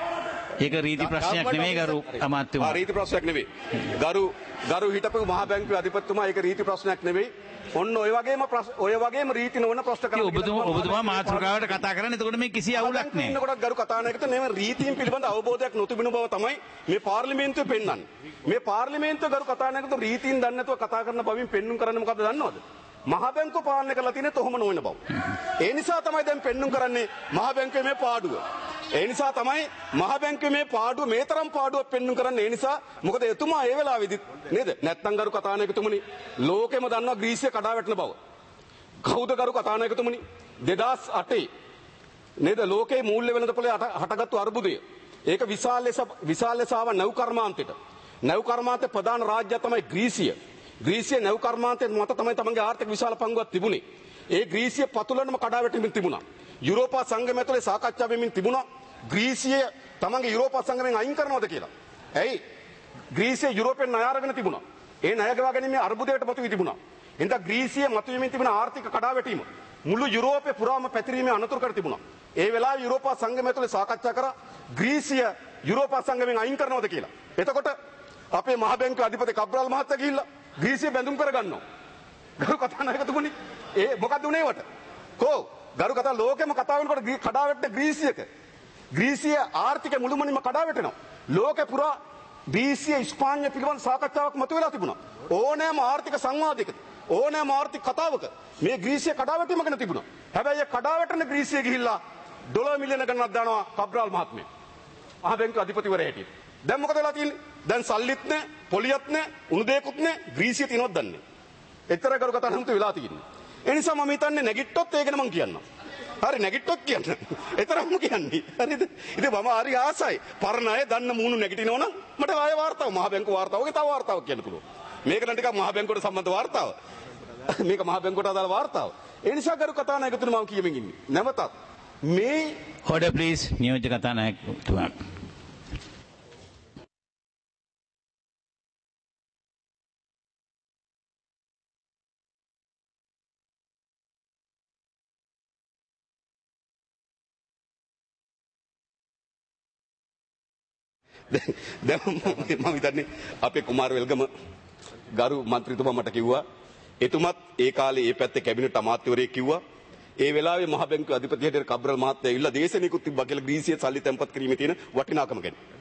ඒක රීති ප්‍රශ්නයක් නෙමෙයි ගරු අමාත්‍යතුමා. ආ රීති ප්‍රශ්නයක් නෙමෙයි. ගරු ගරු හිටපු මහ බැංකුවේ අධිපතිතුමා ඒක රීති ප්‍රශ්නයක් නෙමෙයි. ඔන්න ඔය වගේම ඔය වගේම රීති නොවන ප්‍රශ්න කරලා ඔබතුමා ඔබතුමා මාතෘකාවට කතා කරන්නේ එතකොට මේ කිසි අවුලක් නැහැ. ඉන්නකොට ගරු කතානායකතුමා මේ රීතීන් පිළිබඳ අවබෝධයක් නොතිබුණු බව තමයි මේ පාර්ලිමේන්තුවේ පෙන්වන්නේ. මේ පාර්ලිමේන්තුව ගරු කතානායකතුමා රීතීන් දන්නේ නැතුව කතා කරන බවින් පෙන්눔 කරන්නේ මොකද්ද දන්නවද? මහ බැංකුව පාලනය කරලා තියෙන්නේ තොහම නොවන බව. ඒ නිසා තමයි දැන් පෙන්눔 කරන්නේ මහ බැංකුවේ මේ පාඩුව. ඒ නිසා තමයි මහ බැංකුවේ මේ පාඩුව මේ තරම් පාඩුවක් පෙන්눔 කරන්නේ. ඒ නිසා මොකද එතුමා ඒ වෙලාවේදී නේද? නැත්තම් ගරු කතානායකතුමනි ලෝකෙම දන්නවා ග්‍රීසිය කඩා වැටෙන බව. කවුද ගරු කතානායකතුමනි දෙදාස් අටේ නේද ලෝකේ මූල්‍ය වෙළඳපොලේ හටගත්තු අර්බුදය. ඒක විශාල ලෙස විශාල ලෙස ආව නැව් කර්මාන්තයට. නැව් කර්මාන්තයේ ප්‍රධාන රාජ්‍යය තමයි ග්‍රීසිය. ග්‍රීසිය නැව් කර්මාන්තයේ මත තමයි තමන්ගේ ආර්ථික විශාල පංගුවක් තිබුණේ. ඒ ග්‍රීසිය පතුලනම කඩා වැටෙමින් තිබුණා. යුරෝපා සංගමය ඇතුලේ සාකච්ඡා වෙමින් තිබුණා ග්‍රීසිය තමන්ගේ යුරෝපා සංගමයෙන් අයින් කරනවද කියලා. ඇයි? ග්‍රීසිය යුරෝපෙන් ණය අරගෙන තිබුණා. ඒ ණය ගෙවා ගැනීමේ අර්බුදයට මතුවී තිබුණා. එතන ග්‍රීසිය මතුවෙමින් තිබුණ ආර්ථික කඩාවැටීම මුළු යුරෝපේ පුරාම පැතිරීමේ අනතුරු කර තිබුණා. ඒ වෙලාවේ යුරෝපා සංගමය ඇතුලේ සාකච්ඡා කරා ග්‍රීසිය යුරෝපා සංගමයෙන් අයින් කරනවද කියලා. එතකොට අපේ මහ බැංකුවේ අධිපති කබ්‍රාල් මහත්තයා ගිහිල්ලා ග්‍රීසිය බැඳුම් කරගන්නවා. ගරු කතානායකතුමනි ඒ මොකද්ද උනේ වට? කෝ ගරු කතා ලෝකෙම කතා වෙනකොට කඩාවැටෙන ග්‍රීසියක ග්‍රීසිය ආර්ථික මුළුමනින්ම කඩාවැටෙනවා. ලෝකේ පුරා ග්‍රීසිය ඉස්පාඤ්ඤ පිළිබඳ සාකච්ඡාවක් මතුවලා තිබුණා. ඕනෑම ආර්ථික සංවාදයකදී ඕනෑම ආර්ථික කතාවක මේ ග්‍රීසිය කඩාවැටීම ගැන තිබුණා. හැබැයි ඒ කඩාවැටෙන ග්‍රීසිය ගිහිල්ලා ඩොලර් මිලියන ගණනක් දානවා කබ්‍රාල් මහත්මයා. මහ බැංකුවේ අධිපතිවරයා හැටියට. දැන් මොකද වෙලා තියෙන්නේ? දැන් සල්ලිත් නැහැ, පොලියත් නැහැ, උණු දෙයක්වත් නැහැ, ග්‍රීසිය තියනවත් දන්නේ නැහැ. එතර කරු කතා නම් වෙලා තියෙන්නේ. ඒ නිසා මම හිතන්නේ නැගිට්ටොත් ඒක නම් කියන්නම්. හරි නැගිට්ටොත් කියන්න. එතරම්ම කියන්නේ. හරිද? ඉතින් මම හරි ආසයි. පරණ අය දන්න මූණු නැගිටිනවනම් මට ආය වාර්තාව මහ බැංකුව වාර්තාව වගේ තව වාර්තාවක් කියන්න පුළුවන්. මේක නම් ටිකක් මහ බැංකුවට සම්බන්ධ වාර්තාව. මේක මහ බැංකුවට අදාළ වාර්තාව. ඒ නිසා කරු කතානායකතුමා මම කියමින් ඉන්නේ. නැවතත් මේ order please නියෝජ්‍ය කතානායකතුමා. දැන් මම හිතන්නේ අපේ කුමාර වෙල්ගම ගරු මන්ත්‍රීතුමා මට කිව්වා එතුමත් ඒ කාලේ ඒ පැත්තේ කැබිනට් අමාත්‍යවරයෙක් කිව්වා ඒ වෙලාවේ මහ බැංකුවේ අධිපති හැටියට කබ්‍රල් මහත්තයා ඇවිල්ලා දේශනිකුත් තිබ්බා කියලා ග්‍රීසිය සල්ලි තැන්පත් කිරීමේ තියෙන වටිනාකම ගැන.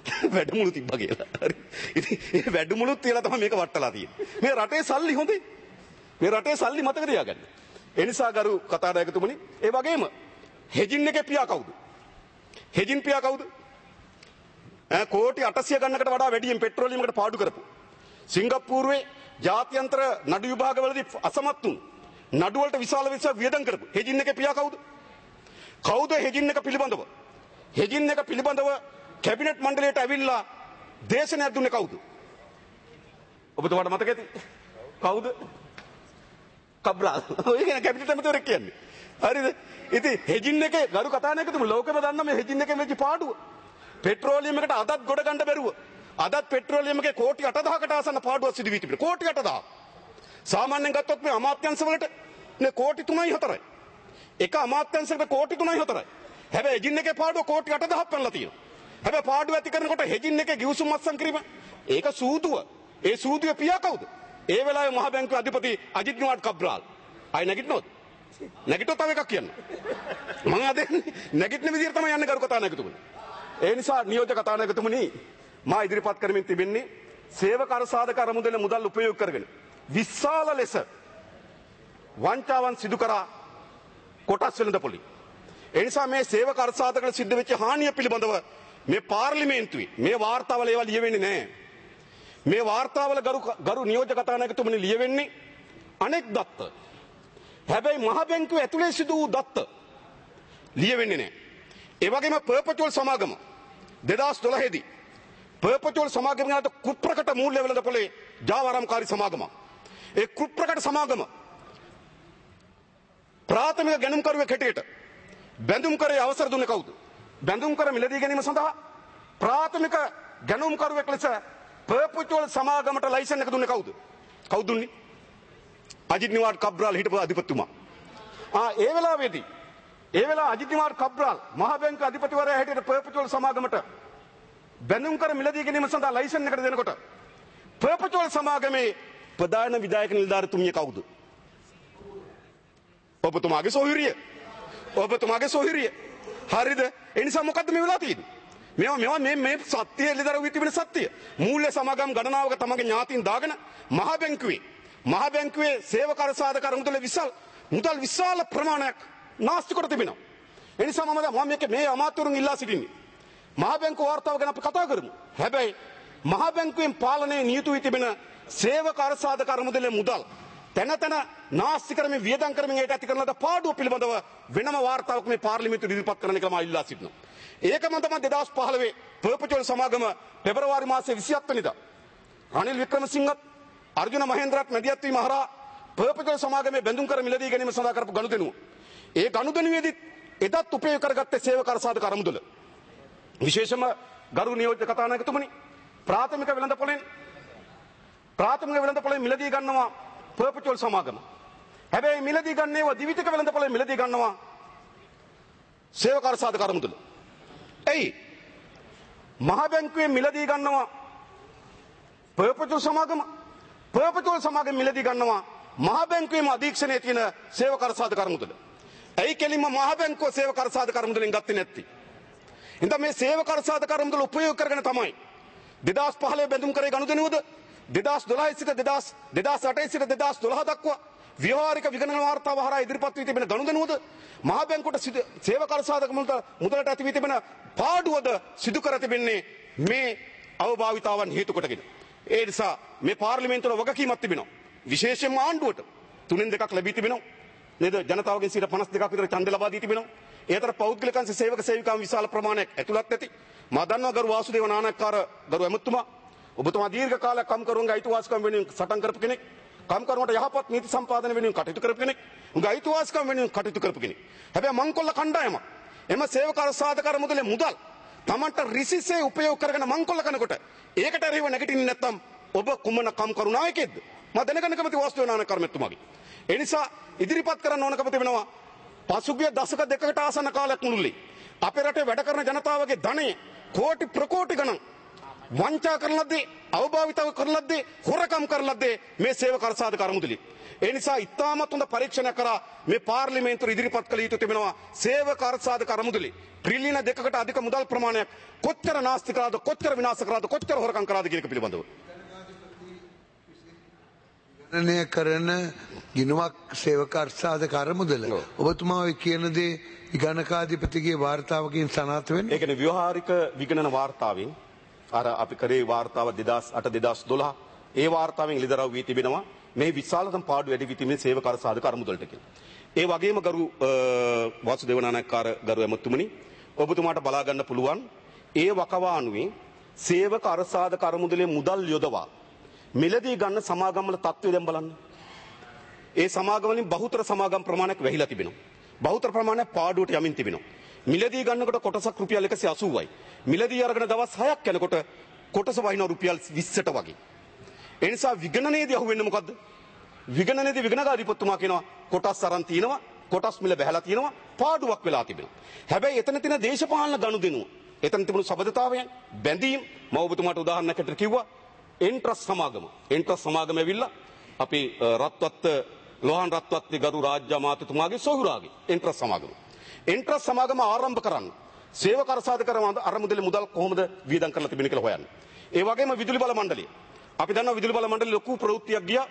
වැඩමුළු තිබ්බා කියලා. හරි. ඉතින් ඒ වැඩමුළුත් තියලා තමයි මේක වටලා තියෙන්නේ. මේ රටේ සල්ලි හොඳේ. මේ රටේ සල්ලි මතක තියාගන්න. ඒ නිසා ගරු කතානායකතුමනි, ඒ වගේම හෙජින් එකේ පියා කවුද? හෙජින් පියා කවුද? ඈ කෝටි අටසිය ගන්නකට වඩා වැඩියෙන් පෙට්‍රෝලියමකට පාඩු කරපු. සිංගප්පූරුවේ ජාත්‍යන්තර නඩු විභාගවලදී අසමත් වුණු. නඩු වලට විශාල විශාල වියදම් කරපු. හෙජින් එකේ පියා කවුද? කවුද හෙජින් එක පිළිබඳව? හෙජින් එක පිළිබඳව කැබිනට් මණ්ඩලයට ඇවිල්ලා දේශනයක් දුන්නේ කවුද? ඔබතුමාට මතක ඇති. කවුද? කබ්‍රාල්. ඔය කියන කැබිනට් ඇමතිවරයෙක් කියන්නේ. හරිද? ඉතින් හෙජින් එකේ ගරු කතානායකතුමා ලෝකෙම දන්න මේ හෙජින් එකේ වෙච්ච පාඩුව. පෙට්‍රෝලියම් එකට අදත් ගොඩ ගන්න බැරුව. අදත් පෙට්‍රෝලියම් එකේ කෝටි අටදහකට ආසන්න පාඩුවක් සිදු වී තිබෙනවා. කෝටි අටදහක්. සාමාන්‍යයෙන් ගත්තොත් මේ අමාත්‍යංශ වලට නේ කෝටි තුනයි හතරයි. එක අමාත්‍යංශයකට කෝටි තුනයි හතරයි. හැබැයි හෙජින් එකේ පාඩුව කෝටි අටදහක් පෙන්නලා තියෙනවා. හැබැයි පාඩුව ඇති කරනකොට හෙජින් එකේ ගිවිසුම් අත්සන් කිරීම ඒක සූදුව. ඒ සූදුවේ පියා කවුද? ඒ වෙලාවේ මහ බැංකුවේ අධිපති අජිත් නිවාඩ් කබ්‍රාල්. ආයි නැගිටිනවද? නැගිට්ටොත් තව එකක් කියන්න. මම අද නැගිටින විදිහට තමයි යන්නේ ගරු කතානායකතුමනි. ඒ නිසා නියෝජ්‍ය කතානායකතුමනි මා ඉදිරිපත් කරමින් තිබෙන්නේ සේවක අරසාදක අරමුදල මුදල් උපයෝග කරගෙන විශාල ලෙස වංචාවන් සිදු කරා කොටස් වෙනද පොලි. ඒ නිසා මේ සේවක අරසාදකට සිද්ධ වෙච්ච හානිය පිළිබඳව මේ පාර්ලිමේන්තුවේ මේ වාර්තාවල ඒවා ලියවෙන්නේ නැහැ. මේ වාර්තාවල ගරු ගරු නියෝජ්‍ය කතානායකතුමනි ලියවෙන්නේ අනෙක් දත්ත. හැබැයි මහ බැංකුව ඇතුලේ සිදු වූ දත්ත ලියවෙන්නේ නැහැ. ඒ වගේම පර්පචුවල් සමාගම දෙදහස් දොළහ දී පර්පචුවල් සමාගමකට කුප්‍රකට මූල්‍ය වෙළඳ පොලේ ජාවාරම්කාරී සමාගම. ඒ කුප්‍රකට සමාගම ප්‍රාථමික ගැනුම්කරුවෙක් හැටියට බැඳුම් කරේ අවසර දුන්නේ කවුද? බැඳුම් කර මිලදී ගැනීම සඳහා ප්‍රාථමික ගැනුම්කරුවෙක් ලෙස පර්පචුවල් සමාගමට ලයිසන් එක දුන්නේ කවුද? කවුද දුන්නේ? අජිත් නිවාඩ් කබ්‍රාල් හිටපු අධිපතිතුමා. ආ ඒ වෙලාවේදී ඒ වෙලාව අජිත් නිවාඩ් කබ්‍රාල් මහ බැංකුවේ අධිපතිවරයා හැටියට පර්පචුවල් සමාගමට බැඳුම් කර මිලදී ගැනීම සඳහා ලයිසන් එකට දෙනකොට පර්පචුවල් සමාගමේ ප්‍රධාන විධායක නිලධාරීතුමිය කවුද? ඔබතුමාගේ සොහිරිය. ඔබතුමාගේ සොහිරිය. හරිද? ඒ නිසා මොකද්ද මේ වෙලා තියෙන්නේ? මේවා මේවා මේ මේ සත්‍ය එළිදරව් වී තිබෙන සත්‍ය. මූල්‍ය සමාගම් ගණනාවක තමගේ ඥාතීන් දාගෙන මහ බැංකුවේ මහ බැංකුවේ සේවක අරසාදක අරමුදල විශාල මුදල් විශාල ප්‍රමාණයක් නාස්ති කොට තිබෙනවා. ඒ නිසා මම මම මේක මේ අමාත්‍යවරුන් ඉල්ලා සිටින්නේ. මහ බැංකුව වාර්තාව ගැන අපි කතා කරමු. හැබැයි මහ බැංකුවෙන් පාලනයේ නියුතු වී තිබෙන සේවක අරසාදක අරමුදලේ මුදල් තැන තැන නාස්ති කරමින් වියදම් කරමින් ඒට ඇති කරන ලද පාඩුව පිළිබඳව වෙනම වාර්තාවක් මේ පාර්ලිමේන්තුවේ ඉදිරිපත් කරන්න කියලා මම ඉල්ලා සිටිනවා. ඒකම තමයි දෙදහස් පහළොව පර්පචුවල් සමාගම පෙබරවාරි මාසයේ විසිහත් වෙනිදා රනිල් වික්‍රමසිංහත් අර්ජුන මහේන්ද්‍රත් මැදිහත් වීම හරහා පර්පචුවල් සමාගමේ බැඳුම් කර මිලදී ගැනීම සඳහා කරපු ගනුදෙනුව. ඒ ගනුදෙනුවේදී එදත් උපයෝග කරගත්තේ සේවක අරසාදක අරමුදල. විශේෂම ගරු නියෝජ්‍ය කතානායකතුමනි ප්‍රාථමික වෙළඳ පොලෙන් ප්‍රාථමික වෙළඳ පොලෙන් මිලදී ගන්නවා පර්පචුවල් සමාගම. හැබැයි මිලදී ගන්නේව දිවිතික වෙළඳ පොලෙන් මිලදී ගන්නවා සේවක අරසාදක අරමුදල. එයි මහ බැංකුවේ මිලදී ගන්නවා පර්පචුවල් සමාගම. පර්පචුවල් සමාගම මිලදී ගන්නවා මහ බැංකුවේම අධීක්ෂණයේ තියෙන සේවක අරසාදක අරමුදල. එයි කෙලින්ම මහ බැංකුව සේවක අරසාදක අරමුදලෙන් ගත්තේ නැත්තේ. ඉතින් මේ සේවක අරසාදක අරමුදල උපයෝග කරගෙන තමයි දෙදහස් පහළොව බැඳුම් කරේ ගනුදෙනුවද දෙදහස් දොළහ සිට දෙදහස් දෙදහස් අට සිට දෙදහස් දොළහ දක්වා ව්‍යවහාරික විගණන වාර්තාව හරහා ඉදිරිපත් වී තිබෙන ගනුදෙනුවද මහ බැංකුවට සේවක අරසාදක මුදලට ඇති වී තිබෙන පාඩුවද සිදු කර තිබෙන්නේ මේ අවභාවිතාවන් හේතු කොටගෙන. ඒ නිසා මේ පාර්ලිමේන්තුවල වගකීමක් තිබෙනවා. විශේෂයෙන්ම ආණ්ඩුවට තුනෙන් දෙකක් ලැබී තිබෙනවා. නේද? ජනතාවගෙන් සියයට පනස් දෙකක් විතර ඡන්ද ලබා දී තිබෙනවා. ඒ අතර පෞද්ගලික අංශ සේවක සේවිකාවන් විශාල ප්‍රමාණයක් ඇතුළත් ඇති. මා දන්නවා ගරු වාසුදේව නානායක්කාර ගරු ඇමතුමා ඔබතුමා දීර්ඝ කාලයක් කම්කරුවන්ගේ අයිතිවාසිකම් වෙනුවෙන් සටන් කරපු කෙනෙක්. කම්කරුවන්ට යහපත් නීති සම්පාදනය වෙනුවෙන් කටයුතු කරපු කෙනෙක්. උන්ගේ අයිතිවාසිකම් වෙනුවෙන් කටයුතු කරපු කෙනෙක්. හැබැයි මංකොල්ල කණ්ඩායම එම සේවක අරසාදක අරමුදලේ මුදල් තමන්ට රිසිසේ උපයෝග කරගෙන මංකොල්ල කරනකොට ඒකට එරෙහිව නැගිටින්නේ නැත්නම් ඔබ කුමන කම්කරු නායකයෙක්ද? මා දැනගන්න කැමති වාසුදේව නානායක්කාර මැතිතුමාගේ. ඒ නිසා ඉදිරිපත් කරන්න ඕනකම තිබෙනවා පසුගිය දශක දෙකකට ආසන්න කාලයක් මුළුල්ලේ අපේ රටේ වැඩ කරන ජනතාවගේ ධනය කෝටි ප්‍රකෝටි ගණන් වංචා කරන ලද්දේ, අවභාවිතව කරන ලද්දේ, හොරකම් කරන ලද්දේ මේ සේවක අර්ථසාධක අරමුදලි. ඒ නිසා ඉතාමත් හොඳ පරීක්ෂණයක් කරා මේ පාර්ලිමේන්තුව ඉදිරිපත් කළ යුතු තිබෙනවා සේවක අර්ථසාධක අරමුදලි. ට්‍රිලියන දෙකකට අධික මුදල් ප්‍රමාණයක් කොච්චර නාස්ති කරාද, කොච්චර විනාශ කරාද, කොච්චර හොරකම් කරාද කියන එක පිළිබඳව. ගණනය කරන ගිනුමක් සේවක අර්ථසාධක අරමුදල ඔබතුමා ඔය කියන දේ ගණකාධිපතිගේ වාර්තාවකින් සනාථ වෙන්නේ? ඒ කියන්නේ ව්‍යවහාරික විගණන වාර්තාවෙන් අර අපි කරේ වාර්තාව දෙදාස් අට දෙදාස් දොළහ ඒ වාර්තාවෙන් ඉලිදරව් වී තිබෙනවා මේ විශාලතම පාඩු වැඩි වී තිබෙන සේවක අර්ථසාධක අරමුදලට කියලා. ඒ වගේම ගරු වාසුදේව නානායක්කාර ගරු ඇමතුමනි ඔබතුමාට බලා ගන්න පුළුවන් ඒ වකවානුවේ සේවක අර්ථසාධක අරමුදලේ මුදල් යොදවා මිලදී ගන්න සමාගම් වල තත්ත්වය දැන් බලන්න. ඒ සමාගම් වලින් බහුතර සමාගම් ප්‍රමාණයක් වැහිලා තිබෙනවා. බහුතර ප්‍රමාණයක් පාඩුවට යමින් තිබෙනවා. මිලදී ගන්නකොට කොටසක් රුපියල් එකසිය අසූවයි. මිලදී අරගෙන දවස් හයක් යනකොට කොටස වහිනවා රුපියල් විස්සට වගේ. ඒ නිසා විගණනයේදී අහුවෙන්නේ මොකද්ද? විගණනයේදී විගණකාධිපතිතුමා කියනවා කොටස් අරන් තිනවා, කොටස් මිල බහැලා තිනවා, පාඩුවක් වෙලා තිබෙනවා. හැබැයි එතන තියෙන දේශපාලන ගනුදෙනුව, එතන තිබුණු සබඳතාවයන්, බැඳීම් මම ඔබතුමාට උදාහරණයකට කිව්වා. එන්ට්‍රස් සමාගම. එන්ට්‍රස් සමාගම ඇවිල්ලා අපි රත්වත් ලෝහන් රත්වත්ති ගරු රාජ්‍ය අමාත්‍යතුමාගේ සොහුරාගේ එන්ට්‍රස් සමාගම. එන්ට්‍රස් සමාගම ආරම්භ කරන්න සේවක අර්ථසාධක අරමුදලේ මුදල් කොහොමද වියදම් කරලා තිබෙන්නේ කියලා හොයන්න. ඒ වගේම විදුලි බල මණ්ඩලය. අපි දන්නවා විදුලි බල මණ්ඩලය ලොකු ප්‍රවෘත්තියක් ගියා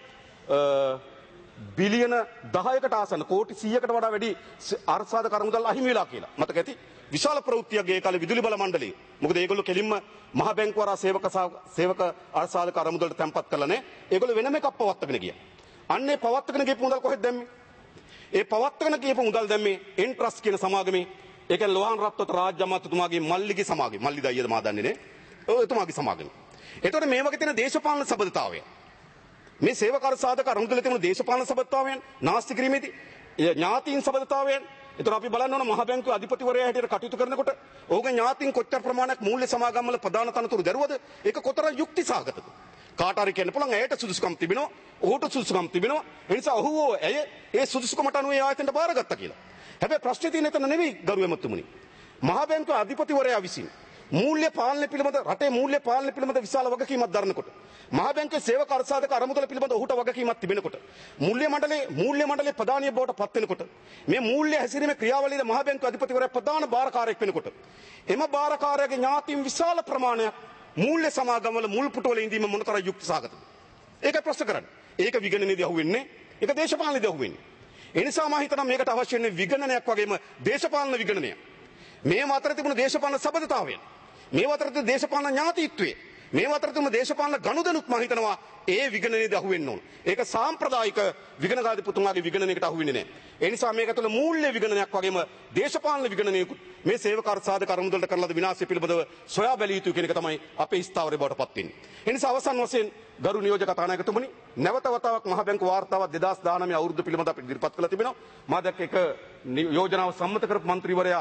බිලියන දහයකට ආසන්න කෝටි සීයකට වඩා වැඩි අර්ථසාධක අරමුදල් අහිමි වෙලා කියලා. මතක ඇති. විශාල ප්‍රවෘත්තියක් ගේ කාලේ විදුලි බල මණ්ඩලය. මොකද ඒගොල්ලෝ කෙලින්ම මහ බැංකුව හරහා සේවක සේවක අර්ථසාධක අරමුදලට තැන්පත් කළා නේ. ඒගොල්ලෝ වෙනම එකක් පවත්වාගෙන ගියා. අන්නේ පවත්වාගෙන ගියපු මුදල් කොහෙද දැම්මේ? ඒ පවත්වාගෙන ගියපු මුදල් දැම්මේ එන්ට්‍රස් කියන සමාගමේ. ඒ කියන්නේ ලෝහන් රත්වත රාජ්‍ය අමාත්‍යතුමාගේ මල්ලිගේ සමාගමේ. මල්ලි දයියද මා දන්නේ නේ. ඔය එතුමාගේ සමාගමේ. එතකොට මේ වගේ තියෙන දේශපාලන සබඳතාවය. මේ සේවක අර්ථසාධක අරමුදලේ තියෙන දේශපාලන සබඳතාවයන් නාස්ති කිරීමේදී ඥාතීන් සබඳතාවයන්. එතකොට අපි බලන්න ඕන මහ බැංකුවේ අධිපතිවරයා හැටියට කටයුතු කරනකොට ඔහුගේ ඥාතීන් කොච්චර ප්‍රමාණයක් මූල්‍ය සමාගම් වල ප්‍රධාන තනතුරු දරුවද? ඒක කොතරම් යුක්තිසහගතද? කාට හරි කියන්න පුළුවන් ඇයට සුදුසුකම් තිබෙනවා, ඔහුට සුදුසුකම් තිබෙනවා. ඒ නිසා ඔහු ඇය ඒ සුදුසුකමට අනුව ඒ ආයතනට බාරගත්තා කියලා. හැබැයි ප්‍රශ්නේ තියෙන්නේ එතන නෙවෙයි ගරු එමතුමුනි. මහ බැංකුවේ අධිපතිවරයා විසින් මූල්‍ය පාලනය පිළිබඳ රටේ මූල්‍ය පාලනය පිළිබඳ විශාල වගකීමක් දරනකොට මහ බැංකුවේ සේවක අර්ථසාධක අරමුදල පිළිබඳ ඔහුට වගකීමක් තිබෙනකොට මූල්‍ය මණ්ඩලයේ මූල්‍ය මණ්ඩලයේ ප්‍රධානිය බවට පත් වෙනකොට මේ මූල්‍ය හැසිරීමේ ක්‍රියාවලියේ මහ බැංකුවේ අධිපතිවරයා ප්‍රධාන බාරකාරයෙක් වෙනකොට එම බාරකාරයාගේ ඥාතීන් විශාල ප්‍රමාණයක් මූල්‍ය සමාගම් වල මුල් පුටුවල ඉඳීම මොනතරම් යුක්තිසහගතද? ඒක ප්‍රශ්න කරන්නේ. ඒක විගණනයේදී අහුවෙන්නේ, ඒක දේශපාලනයේදී අහුවෙන්නේ. ඒ නිසා මම හිතනවා මේකට අවශ්‍ය වෙන්නේ විගණනයක් වගේම දේශපාලන විගණනයක්. මේ අතර තිබුණු දේශපාලන සබඳතාවයන්, මේ අතර තිබුණු දේශපාලන ඥාතීත්වය, මේ අතර තිබුණු දේශපාලන ගනුදෙනුත් මම හිතනවා ඒ විගණනයේදී අහුවෙන්න ඕන. ඒක සාම්ප්‍රදායික විගණකාධිපතිතුමාගේ විගණනයකට අහුවෙන්නේ නැහැ. ඒ නිසා මේක තුළ මූල්‍ය විගණනයක් වගේම දේශපාලන විගණනයකුත් මේ සේවක අර්ථසාධක අරමුදලට කරන ලද විනාශය පිළිබඳව සොයා බැලිය යුතු කියන එක තමයි අපේ ස්ථාවරය බවට පත් වෙන්නේ. ඒ නිසා අවසන් වශයෙන් ගරු නියෝජක කතානායකතුමනි නැවත වතාවක් මහ බැංකු වාර්තාවක් දෙදාස් දහනවය අවුරුද්ද පිළිබඳව අපිට ඉදිරිපත් කළා තිබෙනවා. මා දැක්ක එක යෝජනාව සම්මත කරපු මන්ත්‍රීවරයා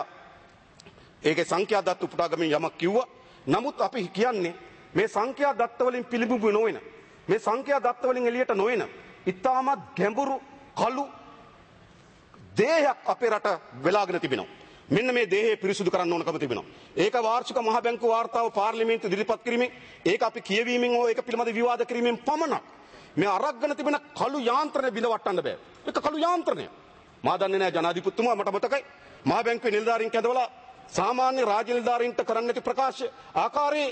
ඒකේ සංඛ්‍යා දත්ත උපුටා ගමින් යමක් කිව්වා. නමුත් අපි කියන්නේ මේ සංඛ්‍යා දත්ත වලින් පිළිබිඹු නොවන, මේ සංඛ්‍යා දත්ත වලින් එළියට නොවන ඉතාමත් ගැඹුරු කළු දේහයක් අපේ රට වෙලාගෙන තිබෙනවා. මෙන්න මේ දේහය පිරිසුදු කරන්න ඕනකම තිබෙනවා. ඒක වාර්ෂික මහ බැංකු වාර්තාව පාර්ලිමේන්තුවේ ඉදිරිපත් කිරීමෙන්, ඒක අපි කියවීමෙන් හෝ ඒක පිළිබඳ විවාද කිරීමෙන් පමණක් මේ අරගෙන තිබෙන කළු යාන්ත්‍රණය බිඳ වටන්න බෑ. ඒක කළු යාන්ත්‍රණය. මා දන්නේ නැහැ ජනාධිපතිතුමා මට මතකයි මහ බැංකුවේ නිලධාරීන් කැඳවලා සාමාන්‍ය රාජ්‍ය නිලධාරීන්ට කරන්න ඇති ප්‍රකාශ ආකාරයේ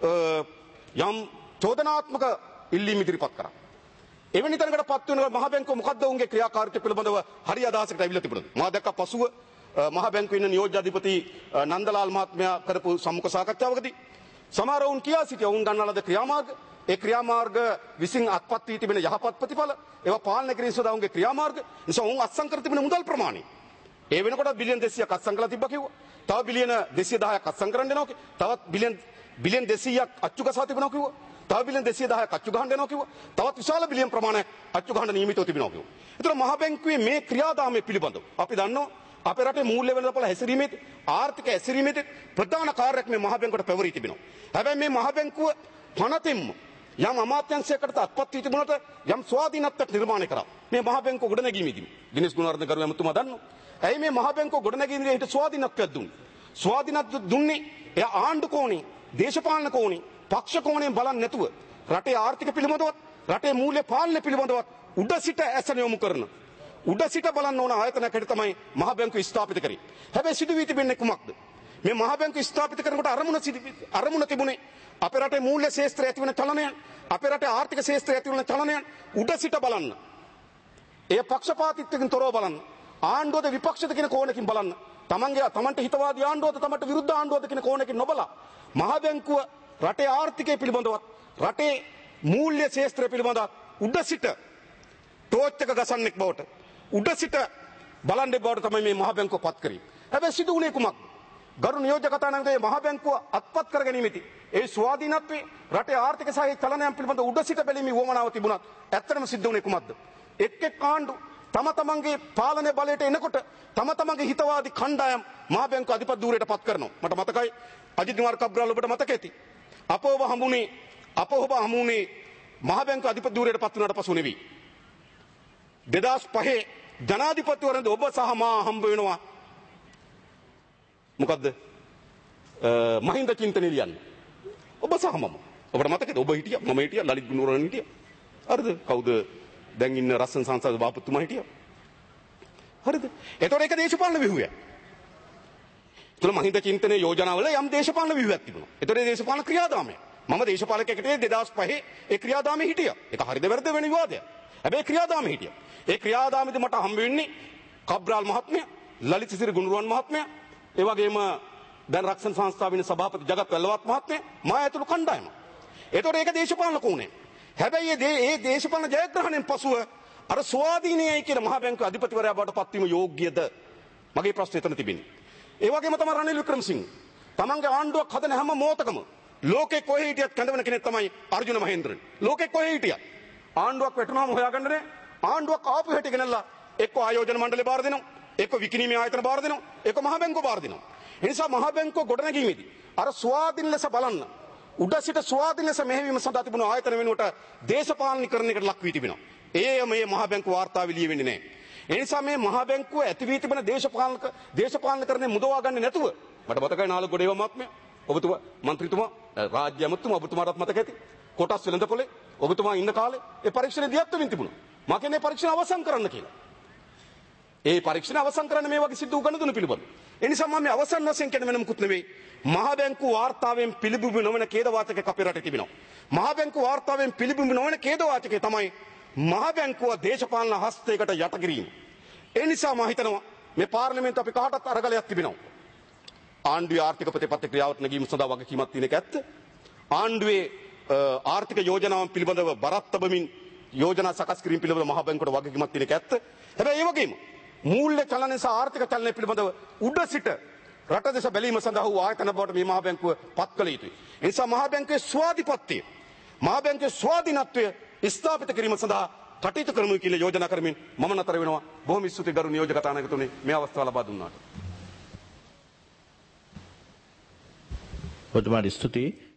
යම් චෝදනාත්මක ඉල්ලීම් ඉදිරිපත් කරා. එවැනි තැනකට පත් වෙන මහ බැංකුව මොකද්ද උන්ගේ ක්‍රියාකාරීත්වය පිළිබඳව හරි අදහසකට අවිල්ලා තිබුණා. මා දැක්ක පසුව මහ බැංකුවේ ඉන්න නියෝජ්‍ය අධිපති නන්දලාල් මහත්මයා කරපු සම්මුඛ සාකච්ඡාවකදී සමහර වුන් කියා සිටියා උන් ගන්නා ලද ක්‍රියාමාර්ග ඒ ක්‍රියාමාර්ග විසින් අත්පත් වී තිබෙන යහපත් ප්‍රතිඵල ඒවා පාලනය කිරීම සඳහා උන්ගේ ක්‍රියාමාර්ග නිසා උන් අත්සන් කර තිබෙන මුදල් ප්‍රමාණය ඒ වෙනකොට බිලියන දෙසීයක් අත්සන් කළා තිබ්බා කිව්වා. තව බිලියන දෙසිය දහයක් අත්සන් කරන්න දෙනවා කිව්වා. තවත් බිලියන බිලියන දෙසීයක් අච්චු ගසා තිබෙනවා කිව්වා. තව බිලියන දෙසිය දහයක් අච්චු ගහන්න දෙනවා කිව්වා. තවත් විශාල බිලියන ප්‍රමාණයක් අච්චු ගහන්න නියමිතව තිබෙනවා කිව්වා. ඒතර මහ බැංකුවේ මේ ක්‍රියාදාමය පිළිබඳව අපි දන්නවා අපේ රටේ මූල්‍ය වෙළඳපොළ හැසිරීමේ ආර්ථික හැසිරීමේ ප්‍රධාන කාර්යයක් මේ මහ බැංකුවට පැවරී තිබෙනවා. හැබැයි මේ මහ බැංකුව පනතින්ම යම් අමාත්‍යංශයකට අත්පත් වී තිබුණට යම් ස්වාධීනත්වයක් නිර්මාණය කරා. මේ මහ බැංකුව ගොඩනැගීමේදී දිනේෂ් ගුණවර්ධන කරු ඇමතුමා දන්නවා. ඇයි මේ මහ බැංකුව ගොඩනැගීමේදී හිට ස්වාධීනත්වයක් දුන්නේ? ස්වාධීනත්වය දුන්නේ එයා ආණ්ඩු කෝණේ, දේශපාලන කෝණේ, පක්ෂ කෝණයෙන් බලන්නේ නැතුව රටේ ආර්ථික පිළිබඳවත් රටේ මූල්‍ය පාලනය පිළිබඳවත් උඩ සිට ඇසන යොමු කරන උඩ සිට බලන්න ඕන ආයතනයකට තමයි මහ බැංකුව ස්ථාපිත කරේ. හැබැයි සිදු වී තිබෙන්නේ කුමක්ද? මේ මහ බැංකුව ස්ථාපිත කරනකොට අරමුණ අරමුණ තිබුණේ අපේ රටේ මූල්‍ය ශාස්ත්‍රය ඇති වෙන චලනයන්, අපේ රටේ ආර්ථික ශාස්ත්‍රය ඇති වෙන චලනයන් උඩ සිට බලන්න. එය පක්ෂපාතීත්වයෙන් තොරව බලන්න. ආණ්ඩුවද විපක්ෂද කියන කෝණකින් බලන්න. තමන්ගේ තමන්ට හිතවාදී ආණ්ඩුවද තමන්ට විරුද්ධ ආණ්ඩුවද කියන කෝණකින් නොබලා මහ බැංකුව රටේ ආර්ථිකය පිළිබඳවත් රටේ මූල්‍ය ශාස්ත්‍රය පිළිබඳව උඩ සිට ටෝච් එක ගසන්නෙක් බවට උඩ සිට බලන්නේ බවට තමයි මේ මහ බැංකුව පත් කරේ. හැබැයි සිදු වුණේ කුමක්ද? ගරු නියෝජ්‍ය කතානායකගේ මහ බැංකුව අත්පත් කර ගැනීමෙති. ඒ ස්වාධීනත්වයේ රටේ ආර්ථික සහය චලනයන් පිළිබඳ උඩ සිට බැලීමේ වමනාව තිබුණත් ඇත්තටම සිද්ධ වුණේ කුමක්ද? එක් එක් ආණ්ඩු තම තමන්ගේ පාලන බලයට එනකොට තම තමන්ගේ හිතවාදී කණ්ඩායම් මහ බැංකුව අධිපති ධූරයට පත් කරනවා. මට මතකයි අජිත් කුමාර කබ්‍රාල් ඔබට මතක ඇති. අප ඔබ හමුුනේ අප ඔබ හමුුනේ මහ බැංකුව අධිපති ධූරයට පත් වුණාට පසු නෙවෙයි. දෙදහස් පහේ ජනාධිපතිවරණද ඔබ සහ මා හම්බ වෙනවා. මොකද්ද? මහින්ද චින්තනය ලියන්න. ඔබ සහ මම. ඔබට මතකද? ඔබ හිටියා, මම හිටියා, ලලිත් ගුණවර්ධන හිටියා. හරිද? කවුද දැන් ඉන්න රස්සන් සංසද සභාපතිතුමා හිටියා. හරිද? ඒතකොට ඒක දේශපාලන ව්‍යුහය. ඒතකොට මහින්ද චින්තනයේ යෝජනාවල යම් දේශපාලන ව්‍යුහයක් තිබුණා. ඒතකොට ඒ දේශපාලන ක්‍රියාදාමය. මම දේශපාලකයෙකුට දෙදහස් පහේ ඒ ක්‍රියාදාමයේ හිටියා. ඒක හරිද වැරදිද වෙන විවාදයක්. හැබැයි ක්‍රියාදාමයේ හිටියා. ඒ ක්‍රියාදාමයේදී මට හම්බ වෙන්නේ කබ්‍රාල් මහත්මයා, ලලිත් සිසිර ගුණරුවන් මහත්මයා, ඒ වගේම දැන් රක්ෂණ සංස්ථාවේ සභාපති ජගත් වැල්ලවත් මහත්මයා, මා ඇතුළු කණ්ඩායම. ඒතකොට ඒක දේශපාලන කෝණය. හැබැයි ඒ දේශපාලන ජයග්‍රහණයෙන් පසුව අර ස්වාධීනයයි කියන මහ බැංකුවේ අධිපතිවරයා බවට පත්වීම යෝග්‍යද? මගේ ප්‍රශ්නේ එතන තිබෙන්නේ. ඒ වගේම තමයි රනිල් වික්‍රමසිංහ. තමන්ගේ ආණ්ඩුවක් හදන හැම මොහොතකම ලෝකේ කොහේ හිටියත් කැඳවන කෙනෙක් තමයි අර්ජුන මහේන්ද්‍රන්. ලෝකේ කොහේ හිටියත් ආණ්ඩුවක් වැටුනම හොයාගන්න නෑ. ආණ්ඩුවක් ආපු හැටි ගෙනල්ලා එක්ක ආයෝජන මණ්ඩලේ බාර දෙනවා, එක්ක විකිණීමේ ආයතන බාර දෙනවා, එක්ක මහ බැංකුව බාර දෙනවා. ඒ නිසා මහ බැංකුව ගොඩනැගීමේදී අර ස්වාධීන ලෙස බලන්න උඩ සිට ස්වාධීන ලෙස මෙහෙවීම සඳහා තිබුණු ආයතන වෙනුවට දේශපාලනීකරණයකට ලක් වී තිබෙනවා. ඒ මේ මහ බැංකුව වාර්තාවේ ලියවෙන්නේ නැහැ. ඒ නිසා මේ මහ බැංකුව ඇති වී තිබෙන දේශපාලනක දේශපාලනීකරණය මුදවා ගන්න නැතුව මට මතකයි නාල ගොඩේව මහත්මයා ඔබතුමා මන්ත්‍රීතුමා රාජ්‍ය අමාත්‍යතුමා ඔබතුමාටත් මතක ඇති කොටස් වෙළඳපොලේ ඔබතුමා ඉන්න කාලේ ඒ පරීක්ෂණ දියත් වෙමින් තිබුණා. මම කියන්නේ පරීක්ෂණ අවසන් කරන්න කියලා. ඒ පරීක්ෂණ අවසන් කරන්න මේ වගේ සිද්ධ වූ ගණදුණු පිළිබඳ. ඒ නිසා මම මේ අවසන් වශයෙන් කියන වෙන මුකුත් නෙවෙයි. මහ බැංකුව වාර්තාවෙන් පිළිබිඹු නොවන ඛේදවාචකයක් අපේ රටේ තිබෙනවා. මහ බැංකුව වාර්තාවෙන් පිළිබිඹු නොවන ඛේදවාචකය තමයි මහ බැංකුව දේශපාලන හස්තයකට යට කිරීම. ඒ නිසා මම හිතනවා මේ පාර්ලිමේන්තුව අපි කාටත් අරගලයක් තිබෙනවා. ආණ්ඩුවේ ආර්ථික ප්‍රතිපත්ති ක්‍රියාවට නැගීම සඳහා වගකීමක් තියෙන එක ඇත්ත. ආණ්ඩුවේ ආර්ථික යෝජනාවන් පිළිබඳව බරත් තබමින් යෝජනා සකස් කිරීම පිළිබඳව මහ බැංකුවට වගකීමක් තියෙන එක ඇත්ත. හැබැයි ඒ වගේම මූල්‍ය චලනය සහ ආර්ථික චලනය පිළිබඳව උඩ සිට රට දෙස බැලීම සඳහා වූ ආයතන බවට මේ මහ බැංකුව පත් කළ යුතුයි. ඒ නිසා මහ බැංකුවේ ස්වාධිපත්‍යය, මහ බැංකුවේ ස්වාධීනත්වය ස්ථාපිත කිරීම සඳහා කටයුතු කරමු කියලා යෝජනා කරමින් මම නතර වෙනවා. බොහොම ස්තුතියි ගරු නියෝජ්‍ය කතානායකතුමනි මේ අවස්ථාව ලබා දුන්නාට. ඔබතුමාට ස්තුතියි.